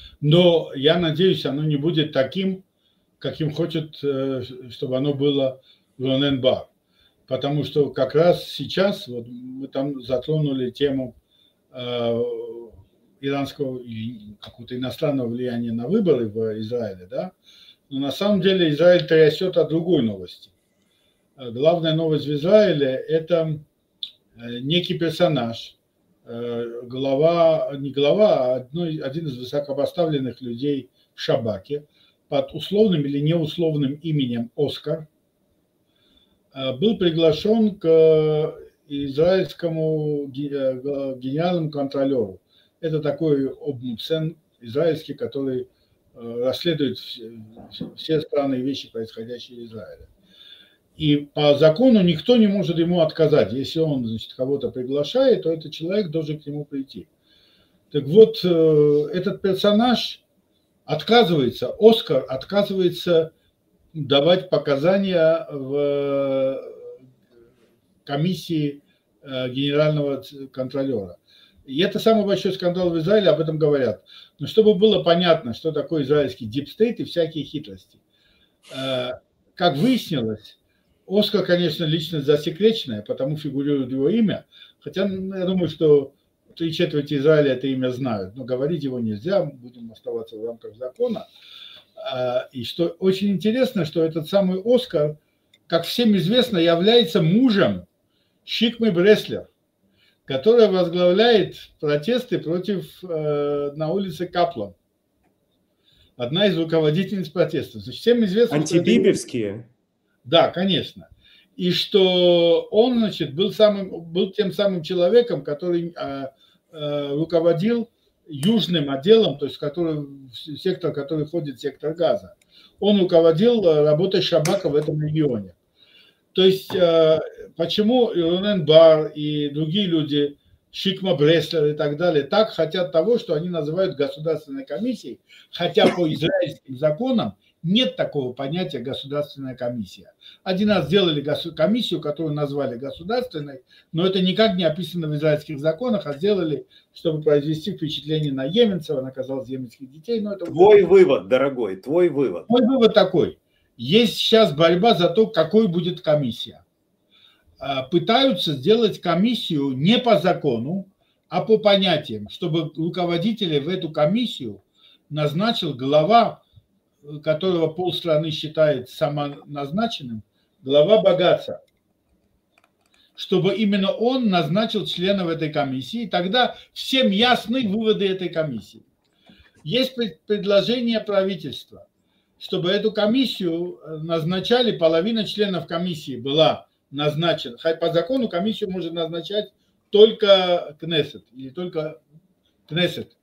Но я надеюсь, оно не будет таким, каким хочет, чтобы оно было Ронен Бар. Потому что как раз сейчас, вот мы там затронули тему э, иранского и какого-то иностранного влияния на выборы в Израиле, да, но на самом деле Израиль трясет от другой новости. Главная новость в Израиле – это некий персонаж, э, глава, не глава, а одной, один из высокопоставленных людей в Шабаке под условным или неусловным именем Оскар, был приглашен к израильскому генеральному контролеру. Это такой обмуцен израильский, который расследует все странные вещи, происходящие в Израиле. И по закону никто не может ему отказать. Если он, значит, кого-то приглашает, то этот человек должен к нему прийти. Так вот, этот персонаж отказывается, Оскар отказывается давать показания в комиссии генерального контролера. И это самый большой скандал в Израиле, об этом говорят. Но чтобы было понятно, что такое израильский дипстейт и всякие хитрости. Как выяснилось, Оскар, конечно, личность засекреченная, потому фигурирует его имя. Хотя я думаю, что три четверти Израиля это имя знают, но говорить его нельзя, будем оставаться в рамках закона. И что очень интересно, что этот самый Оскар, как всем известно, является мужем Шикмы Бреслер, которая возглавляет протесты против э, на улице Каплан. Одна из руководительниц протестов. Значит, всем известно, антибибевские? Это... Да, конечно. И что он, значит, был, самым, был тем самым человеком, который э, э, руководил южным отделом, то есть который, сектор, который входит в сектор Газа. Он руководил работой Шабака в этом регионе. То есть почему Ронен Бар и другие люди, Шикма Бреслер и так далее, так хотят того, что они называют государственной комиссией, хотя по израильским законам нет такого понятия государственная комиссия. Один раз сделали комиссию, которую назвали государственной, но это никак не описано в израильских законах, а сделали, чтобы произвести впечатление на Йеменцева, наказал йеменских детей. Но это твой вывод, дорогой, твой вывод. Мой вывод такой. Есть сейчас борьба за то, какой будет комиссия. Пытаются сделать комиссию не по закону, а по понятиям, чтобы руководителей в эту комиссию назначил глава, которого полстраны считает самоназначенным, глава Багаца. Чтобы именно он назначил членов этой комиссии, тогда всем ясны выводы этой комиссии. Есть предложение правительства, чтобы эту комиссию назначали, половина членов комиссии была назначена. Хотя по закону комиссию может назначать только Кнессет, или только Кнессет.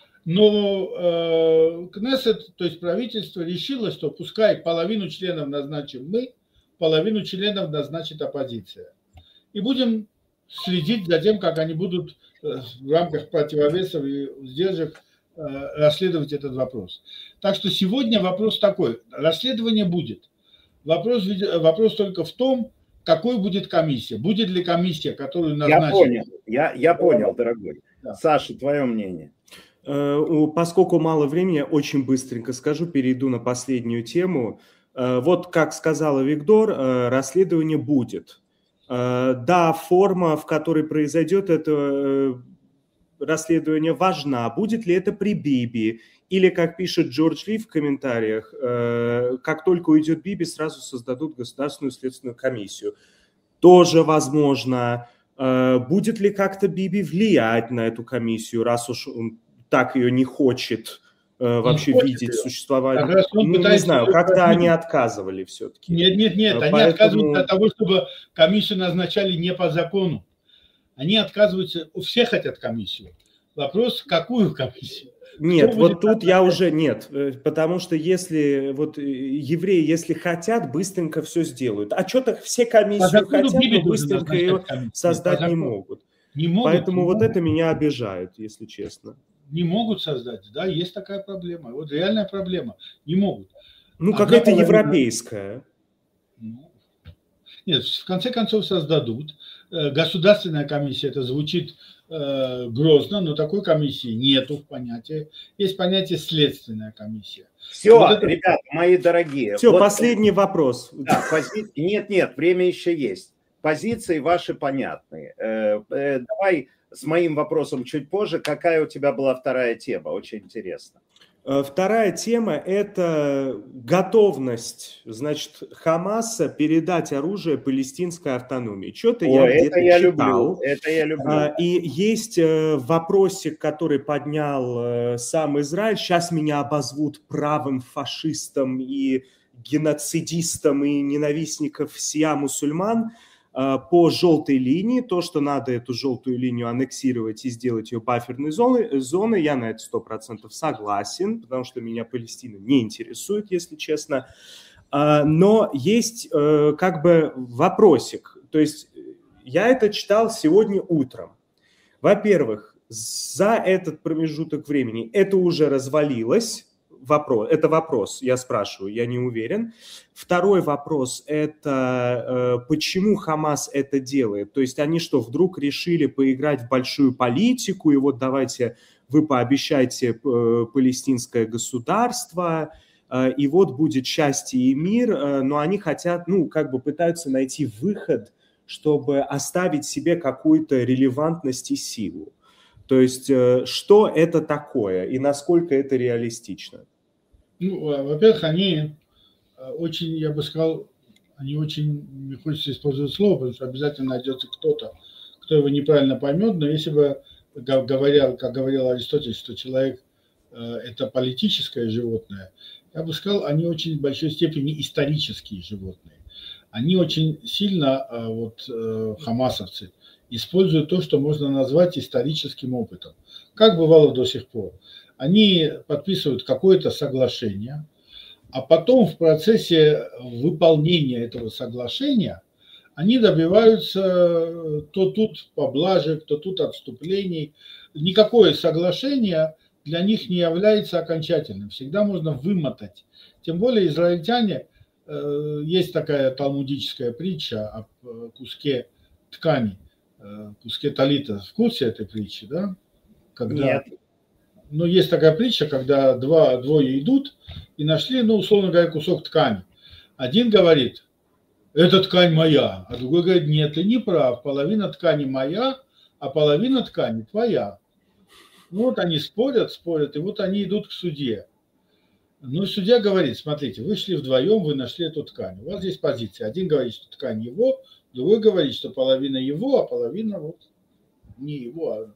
Но э, Кнессет, то есть правительство, решило, что пускай половину членов назначим мы, половину членов назначит оппозиция. И будем следить за тем, как они будут в рамках противовесов и сдержек э, расследовать этот вопрос. Так что сегодня вопрос такой. Расследование будет. Вопрос, вопрос только в том, какой будет комиссия. Будет ли комиссия, которую назначит... Я понял, я, я понял, дорогой. Да. Саша, твое мнение? Поскольку мало времени, я очень быстренько скажу, перейду на последнюю тему. Вот как сказала Виктор, расследование будет. Да, форма, в которой произойдет это расследование, важна. Будет ли это при Биби? Или, как пишет Джордж Ли в комментариях, как только уйдет Биби, сразу создадут государственную следственную комиссию. Тоже возможно. Будет ли как-то Биби влиять на эту комиссию, раз уж он так ее не хочет э, вообще хочет видеть ее. Существование. Ну, не знаю, как-то они отказывали все-таки. Нет, нет, нет, Поэтому... они отказываются от того, чтобы комиссию назначали не по закону. Они отказываются, все хотят комиссию. Вопрос, какую комиссию? Нет, Кто вот тут отказать? Я уже нет, потому что если вот евреи, если хотят, быстренько все сделают. А что-то все комиссию хотят, но быстренько ее создать не могут. Не могут. Поэтому не вот могут. это меня обижает, если честно. Не могут создать, да, есть такая проблема. Вот реальная проблема. Не могут. Ну, какая-то европейская. Ну, нет, в конце концов создадут. Государственная комиссия, это звучит э, грозно, но такой комиссии нету в понятии. Есть понятие следственная комиссия. Все, вот это... ребята, мои дорогие. Все, вот... последний вопрос. Да, пози... Нет, нет, время еще есть. Позиции ваши понятные. Э, э, давай с моим вопросом чуть позже. Какая у тебя была вторая тема? Очень интересно. Вторая тема – это готовность, значит, Хамаса передать оружие палестинской автономии. Что-то я где-то это я читал. Люблю. Это я люблю. И есть вопросик, который поднял сам Израиль. Сейчас меня обозвут правым фашистом и геноцидистам и ненавистникам всея мусульман по желтой линии, то, что надо эту желтую линию аннексировать и сделать ее буферной зоной, зоной, я на это сто процентов согласен, потому что меня Палестина не интересует, если честно. Но есть как бы вопросик, то есть я это читал сегодня утром. Во-первых, за этот промежуток времени это уже развалилось. Вопрос, это вопрос, я спрашиваю, я не уверен. Второй вопрос – это э, почему Хамас это делает? То есть они что, вдруг решили поиграть в большую политику, и вот давайте вы пообещайте э, палестинское государство, э, и вот будет счастье и мир, э, но они хотят, ну, как бы пытаются найти выход, чтобы оставить себе какую-то релевантность и силу. То есть, что это такое и насколько это реалистично? Ну, во-первых, они очень, я бы сказал, они очень, не хочется использовать слово, потому что обязательно найдется кто-то, кто его неправильно поймет, но если бы, говоря, как говорил Аристотель, что человек – это политическое животное, я бы сказал, они очень в большой степени исторические животные. Они очень сильно, вот, хамасовцы, используют то, что можно назвать историческим опытом. Как бывало до сих пор. Они подписывают какое-то соглашение, а потом в процессе выполнения этого соглашения они добиваются то тут поблажек, то тут отступлений. Никакое соглашение для них не является окончательным. Всегда можно вымотать. Тем более израильтяне, есть такая талмудическая притча о куске ткани, куске талита. В курсе этой притчи, да? Когда, Нет. Ну, есть такая притча, когда два, двое идут и нашли, ну, условно говоря, кусок ткани. Один говорит, эта ткань моя, а другой говорит, нет, ты не прав, половина ткани моя, а половина ткани твоя. Ну, вот они спорят, спорят, и вот они идут к судье. Ну, судья говорит, смотрите, вы шли вдвоем, вы нашли эту ткань. У вас здесь позиция. Один говорит, что ткань его, другой говорит, что половина его, а половина вот не его. А...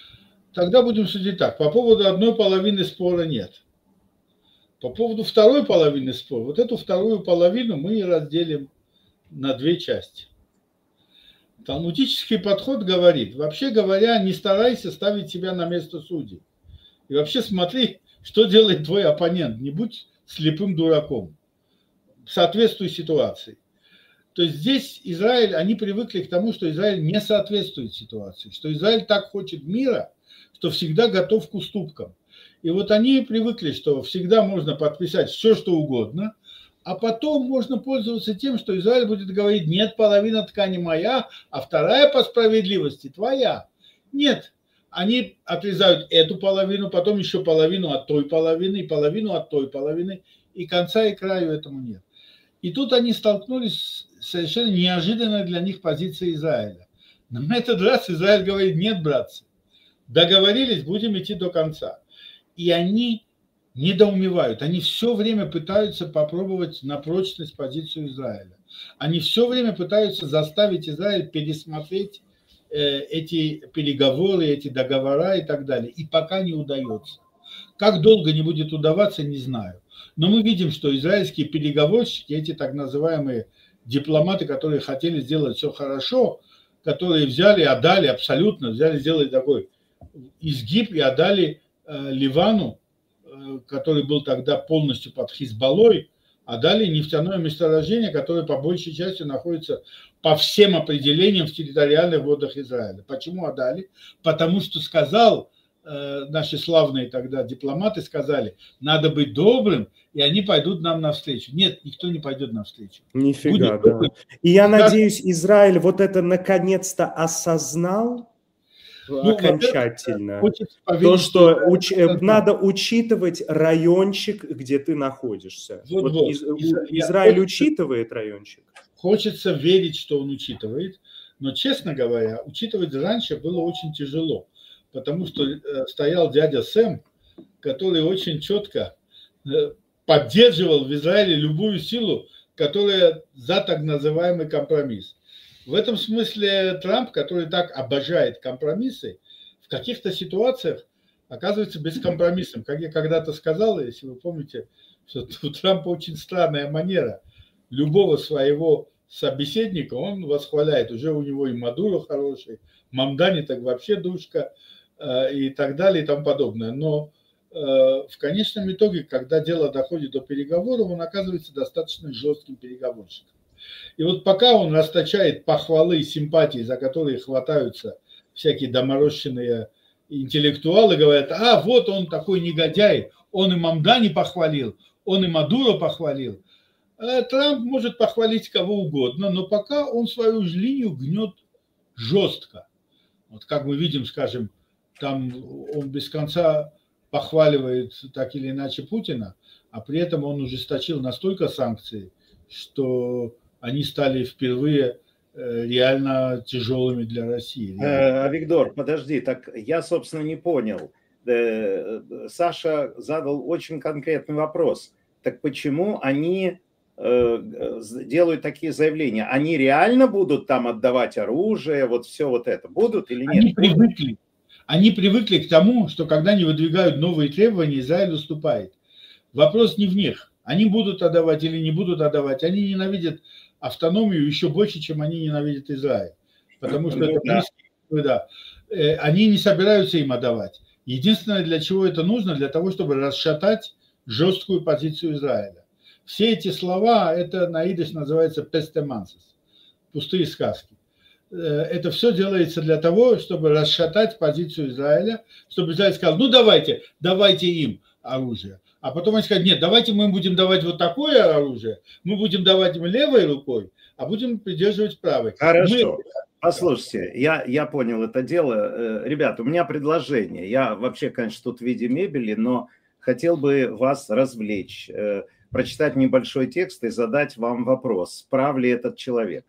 Тогда будем судить так. По поводу одной половины спора нет. По поводу второй половины спора, вот эту вторую половину мы и разделим на две части. Талмудический подход говорит, вообще говоря, не старайся ставить себя на место судей. И вообще смотри, что делает твой оппонент. Не будь слепым дураком. Соответствуй ситуации. То есть здесь Израиль, они привыкли к тому, что Израиль не соответствует ситуации, что Израиль так хочет мира, что всегда готов к уступкам. И вот они привыкли, что всегда можно подписать все, что угодно, а потом можно пользоваться тем, что Израиль будет говорить, нет, половина ткани моя, а вторая по справедливости твоя. Нет, они отрезают эту половину, потом еще половину от той половины, и половину от той половины, и конца и краю этому нет. И тут они столкнулись с совершенно неожиданной для них позицией Израиля. Но на этот раз Израиль говорит, нет, братцы, договорились, будем идти до конца. И они недоумевают, они все время пытаются попробовать на прочность позицию Израиля. Они все время пытаются заставить Израиль пересмотреть э, эти переговоры, эти договора и так далее. И пока не удается. Как долго не будет удаваться, не знаю. Но мы видим, что израильские переговорщики, эти так называемые дипломаты, которые хотели сделать все хорошо, которые взяли, отдали абсолютно, взяли, сделали такой изгиб и отдали э, Ливану, э, который был тогда полностью под Хизбаллой, отдали нефтяное месторождение, которое по большей части находится по всем определениям в территориальных водах Израиля. Почему отдали? Потому что сказал, э, наши славные тогда дипломаты сказали, надо быть добрым, и они пойдут нам навстречу. Нет, никто не пойдет навстречу. Нифига, да. И я надеюсь, Израиль вот это наконец-то осознал, ну, окончательно. То, что уч... надо учитывать райончик, где ты находишься. Вот вот. Вот. Из... Израиль учитывает райончик? Хочется верить, что он учитывает, но, честно говоря, учитывать раньше было очень тяжело, потому что стоял дядя Сэм, который очень четко поддерживал в Израиле любую силу, которая за так называемый компромисс. В этом смысле Трамп, который так обожает компромиссы, в каких-то ситуациях оказывается бескомпромиссным. Как я когда-то сказал, если вы помните, что у Трампа очень странная манера. Любого своего собеседника он восхваляет. Уже у него и Мадуро хороший, Мамдани так вообще душка и так далее и тому подобное. Но в конечном итоге, когда дело доходит до переговоров, он оказывается достаточно жестким переговорщиком. И вот пока он расточает похвалы, симпатии, за которые хватаются всякие доморощенные интеллектуалы, говорят, а вот он такой негодяй, он и Мамдани похвалил, он и Мадуро похвалил. Трамп может похвалить кого угодно, но пока он свою же линию гнет жестко. Вот как мы видим, скажем, там он без конца похваливает так или иначе Путина, а при этом он ужесточил настолько санкции, что они стали впервые реально тяжелыми для России. А, Виктор, подожди, так я, собственно, не понял. Саша задал очень конкретный вопрос. Так почему они делают такие заявления? Они реально будут там отдавать оружие, вот все вот это будут или нет? Они привыкли. Они привыкли к тому, что когда они выдвигают новые требования, Израиль уступает. Вопрос не в них. Они будут отдавать или не будут отдавать. Они ненавидят автономию еще больше, чем они ненавидят Израиль. Потому что ну, это близкие, да. Они не собираются им отдавать. Единственное, для чего это нужно, для того, чтобы расшатать жесткую позицию Израиля. Все эти слова, это на идиш называется пестемансис, пустые сказки. Это все делается для того, чтобы расшатать позицию Израиля, чтобы Израиль сказал, ну давайте, давайте им оружие. А потом они скажут, нет, давайте мы будем давать вот такое оружие, мы будем давать им левой рукой, а будем придерживать правой. Хорошо. Мы... Послушайте, я, я понял это дело. Ребята, у меня предложение. Я вообще, конечно, тут в виде мебели, но хотел бы вас развлечь, прочитать небольшой текст и задать вам вопрос, прав ли этот человек.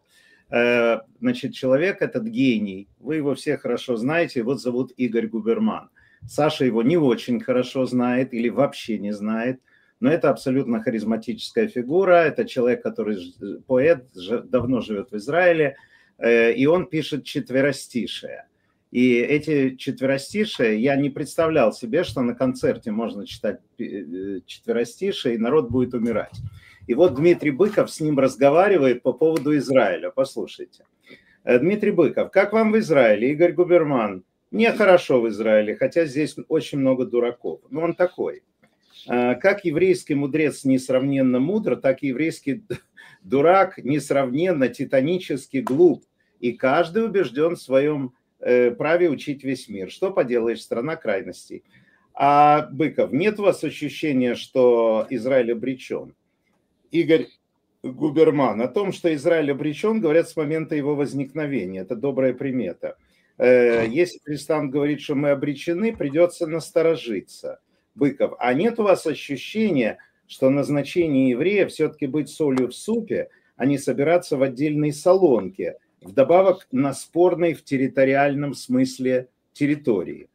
Значит, человек этот гений, вы его все хорошо знаете, его зовут Игорь Губерман. Саша его не очень хорошо знает или вообще не знает, но это абсолютно харизматическая фигура, это человек, который поэт, давно живет в Израиле, и он пишет четверостишие. И эти четверостишие, я не представлял себе, что на концерте можно читать четверостишие, и народ будет умирать. И вот Дмитрий Быков с ним разговаривает по поводу Израиля. Послушайте. Дмитрий Быков, как вам в Израиле? Игорь Губерман. Мне хорошо в Израиле, хотя здесь очень много дураков. Но он такой. Как еврейский мудрец несравненно мудр, так и еврейский дурак несравненно титанически глуп. И каждый убежден в своем праве учить весь мир. Что поделаешь, страна крайностей. А Быков, нет у вас ощущения, что Израиль обречен? Игорь Губерман, о том, что Израиль обречен, говорят с момента его возникновения. Это добрая примета. Если Христиан говорит, что мы обречены, придется насторожиться. Быков, а нет у вас ощущения, что назначение еврея все-таки быть солью в супе, а не собираться в отдельной солонке, вдобавок на спорной в территориальном смысле территории?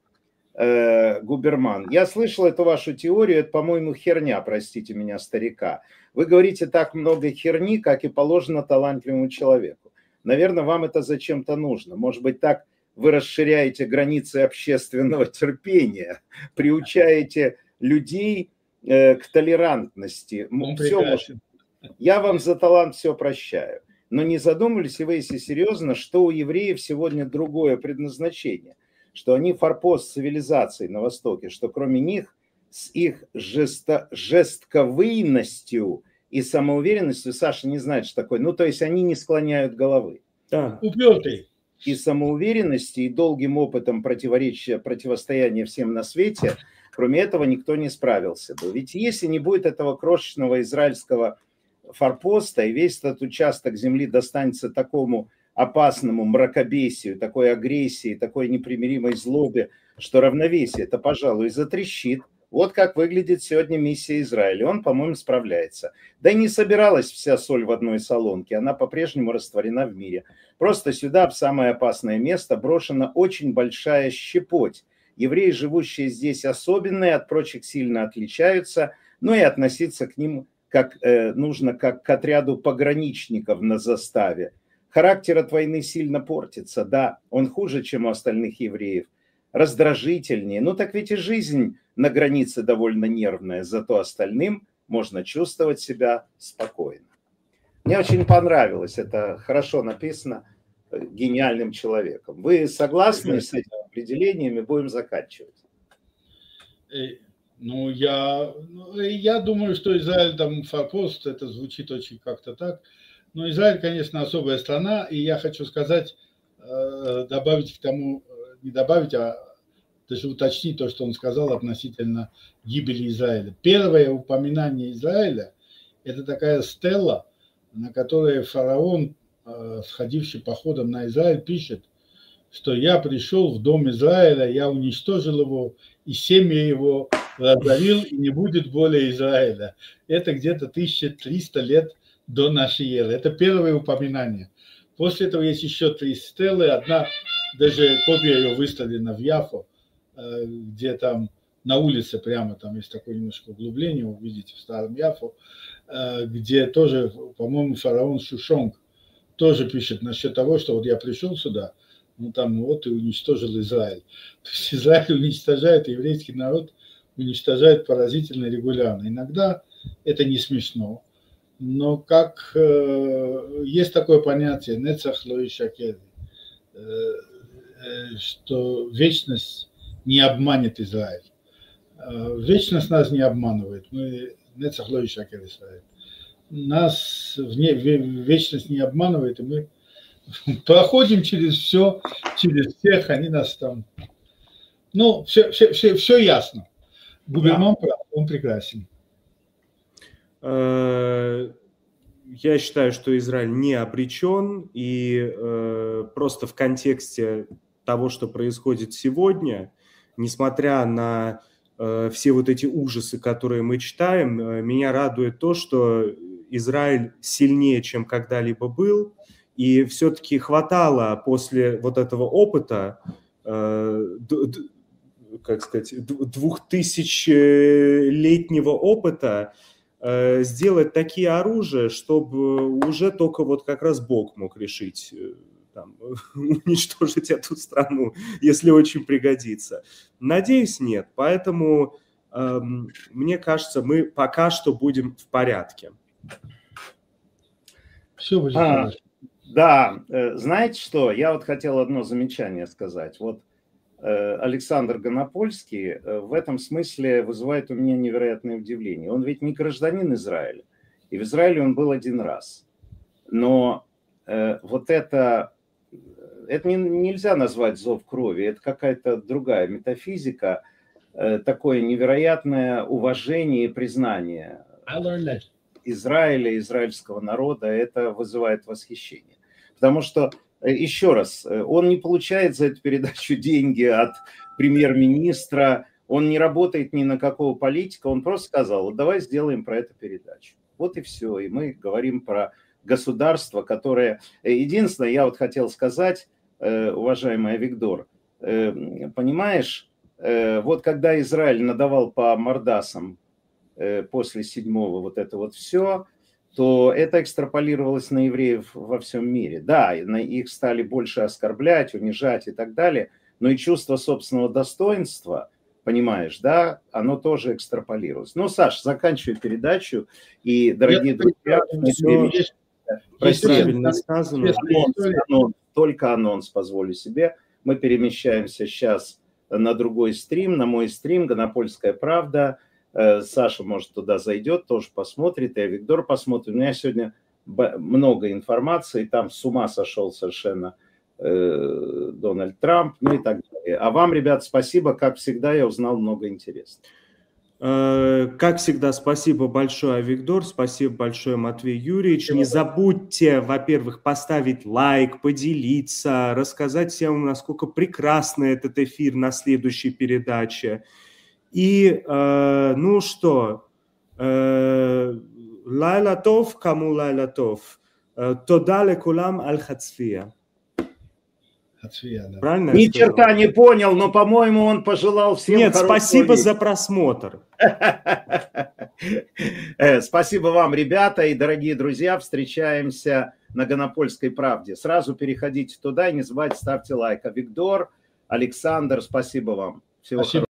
Губерман, я слышал эту вашу теорию, это, по-моему, херня, простите меня, старика. Вы говорите так много херни, как и положено талантливому человеку. Наверное, вам это зачем-то нужно. Может быть, так вы расширяете границы общественного терпения, приучаете людей к толерантности. Все может... Я вам за талант все прощаю. Но не задумывались ли вы, если серьезно, что у евреев сегодня другое предназначение? Что они форпост цивилизации на Востоке, что кроме них с их жесто, жестковыйностью и самоуверенностью, Саша не знает, что такое, ну то есть они не склоняют головы. Да. Упертый. И самоуверенностью, и долгим опытом противоречия, противостояния всем на свете, кроме этого никто не справился бы. Ведь если не будет этого крошечного израильского форпоста, и весь этот участок земли достанется такому опасному мракобесию, такой агрессии, такой непримиримой злобе, что равновесие это, пожалуй, затрещит. Вот как выглядит сегодня миссия Израиля. Он, по-моему, справляется. Да и не собиралась вся соль в одной солонке. Она по-прежнему растворена в мире. Просто сюда, в самое опасное место, брошена очень большая щепоть. Евреи, живущие здесь, особенные, от прочих сильно отличаются, но и относиться к ним как э, нужно, как к отряду пограничников на заставе. Характер от войны сильно портится, да, он хуже, чем у остальных евреев. раздражительнее. Ну так ведь и жизнь на границе довольно нервная, зато остальным можно чувствовать себя спокойно. Мне очень понравилось, это хорошо написано гениальным человеком. Вы согласны с этими определениями? Будем заканчивать. Ну, я, я думаю, что Израиль там форпост, это звучит очень как-то так. Но Израиль, конечно, особая страна, и я хочу сказать, добавить к тому, не добавить, а даже уточнить то, что он сказал относительно гибели Израиля. Первое упоминание Израиля – это такая стела, на которой фараон, сходивший походом на Израиль, пишет, что я пришел в дом Израиля, я уничтожил его, и семя его разорил, и не будет более Израиля. Это где-то тысяча триста лет до нашей эры. Это первое упоминание. После этого есть еще три стелы. Одна, даже копия ее выставлена в Яфо, где там на улице прямо, там есть такое немножко углубление, вы видите в старом Яфо, где тоже, по-моему, фараон Шушонг тоже пишет насчет того, что вот я пришел сюда, ну там вот и уничтожил Израиль. То есть Израиль уничтожает, еврейский народ уничтожает поразительно регулярно. Иногда это не смешно, но как э, есть такое понятие «нецах ло ишакер», э, э, что вечность не обманет Израиль. Э, вечность нас не обманывает. Мы «нецах ло ишакер» Израиль. Нас вне, вечность не обманывает, и мы проходим через все, через всех, они нас там... Ну, все, все, все, все ясно. Губерман прав, он прекрасен. Я считаю, что Израиль не обречен, и просто в контексте того, что происходит сегодня, несмотря на все вот эти ужасы, которые мы читаем, меня радует то, что Израиль сильнее, чем когда-либо был, и все-таки хватало после вот этого опыта, как сказать, двухтысячелетнего опыта, сделать такие оружия, чтобы уже только вот как раз Бог мог решить там, уничтожить эту страну, если очень пригодится. Надеюсь, нет. Поэтому э, мне кажется, мы пока что будем в порядке. Все будет а, хорошо. Да, знаете что? Я вот хотел одно замечание сказать. Вот Александр Гонопольский в этом смысле вызывает у меня невероятное удивление. Он ведь не гражданин Израиля, и в Израиле он был один раз. Но э, вот это, это не, нельзя назвать зов крови, это какая-то другая метафизика, э, такое невероятное уважение и признание Израиля, израильского народа, это вызывает восхищение. Потому что, еще раз, он не получает за эту передачу деньги от премьер-министра, он не работает ни на какого политика, он просто сказал, вот давай сделаем про это передачу. Вот и все, и мы говорим про государство, которое... Единственное, я вот хотел сказать, уважаемый Авигдор, понимаешь, вот когда Израиль надавал по мордасам после седьмого вот это вот все, то это экстраполировалось на евреев во всем мире. Да, их стали больше оскорблять, унижать и так далее, но и чувство собственного достоинства, понимаешь, да, оно тоже экстраполировалось. Ну, Саш, заканчивай передачу, и, дорогие Я друзья, правильно сказано. Анонс, только анонс позволю себе. Мы перемещаемся сейчас на другой стрим, на мой стрим «Гонопольская правда». Саша, может, туда зайдет, тоже посмотрит, и Авигдор посмотрит. У меня сегодня много информации, там с ума сошел совершенно э, Дональд Трамп, ну и так далее. А вам, ребят, спасибо, как всегда, я узнал много интересного. Как всегда, спасибо большое, Авигдор, спасибо большое, Матвей Юрьевич. Не забудьте, во-первых, поставить лайк, поделиться, рассказать всем, насколько прекрасный этот эфир на следующей передаче. И, э, ну что, э, лайла тов, кому лайла тов, тода лекулам аль-хацфия. Правильно? Ни черта не понял, но, по-моему, он пожелал всем Нет, спасибо за просмотр. Спасибо вам, ребята и дорогие друзья. Встречаемся на Гонопольской правде. Сразу переходите туда и не забывайте, ставьте лайк. Авигдор, Александр, спасибо вам. Всего Спасибо. хорошего.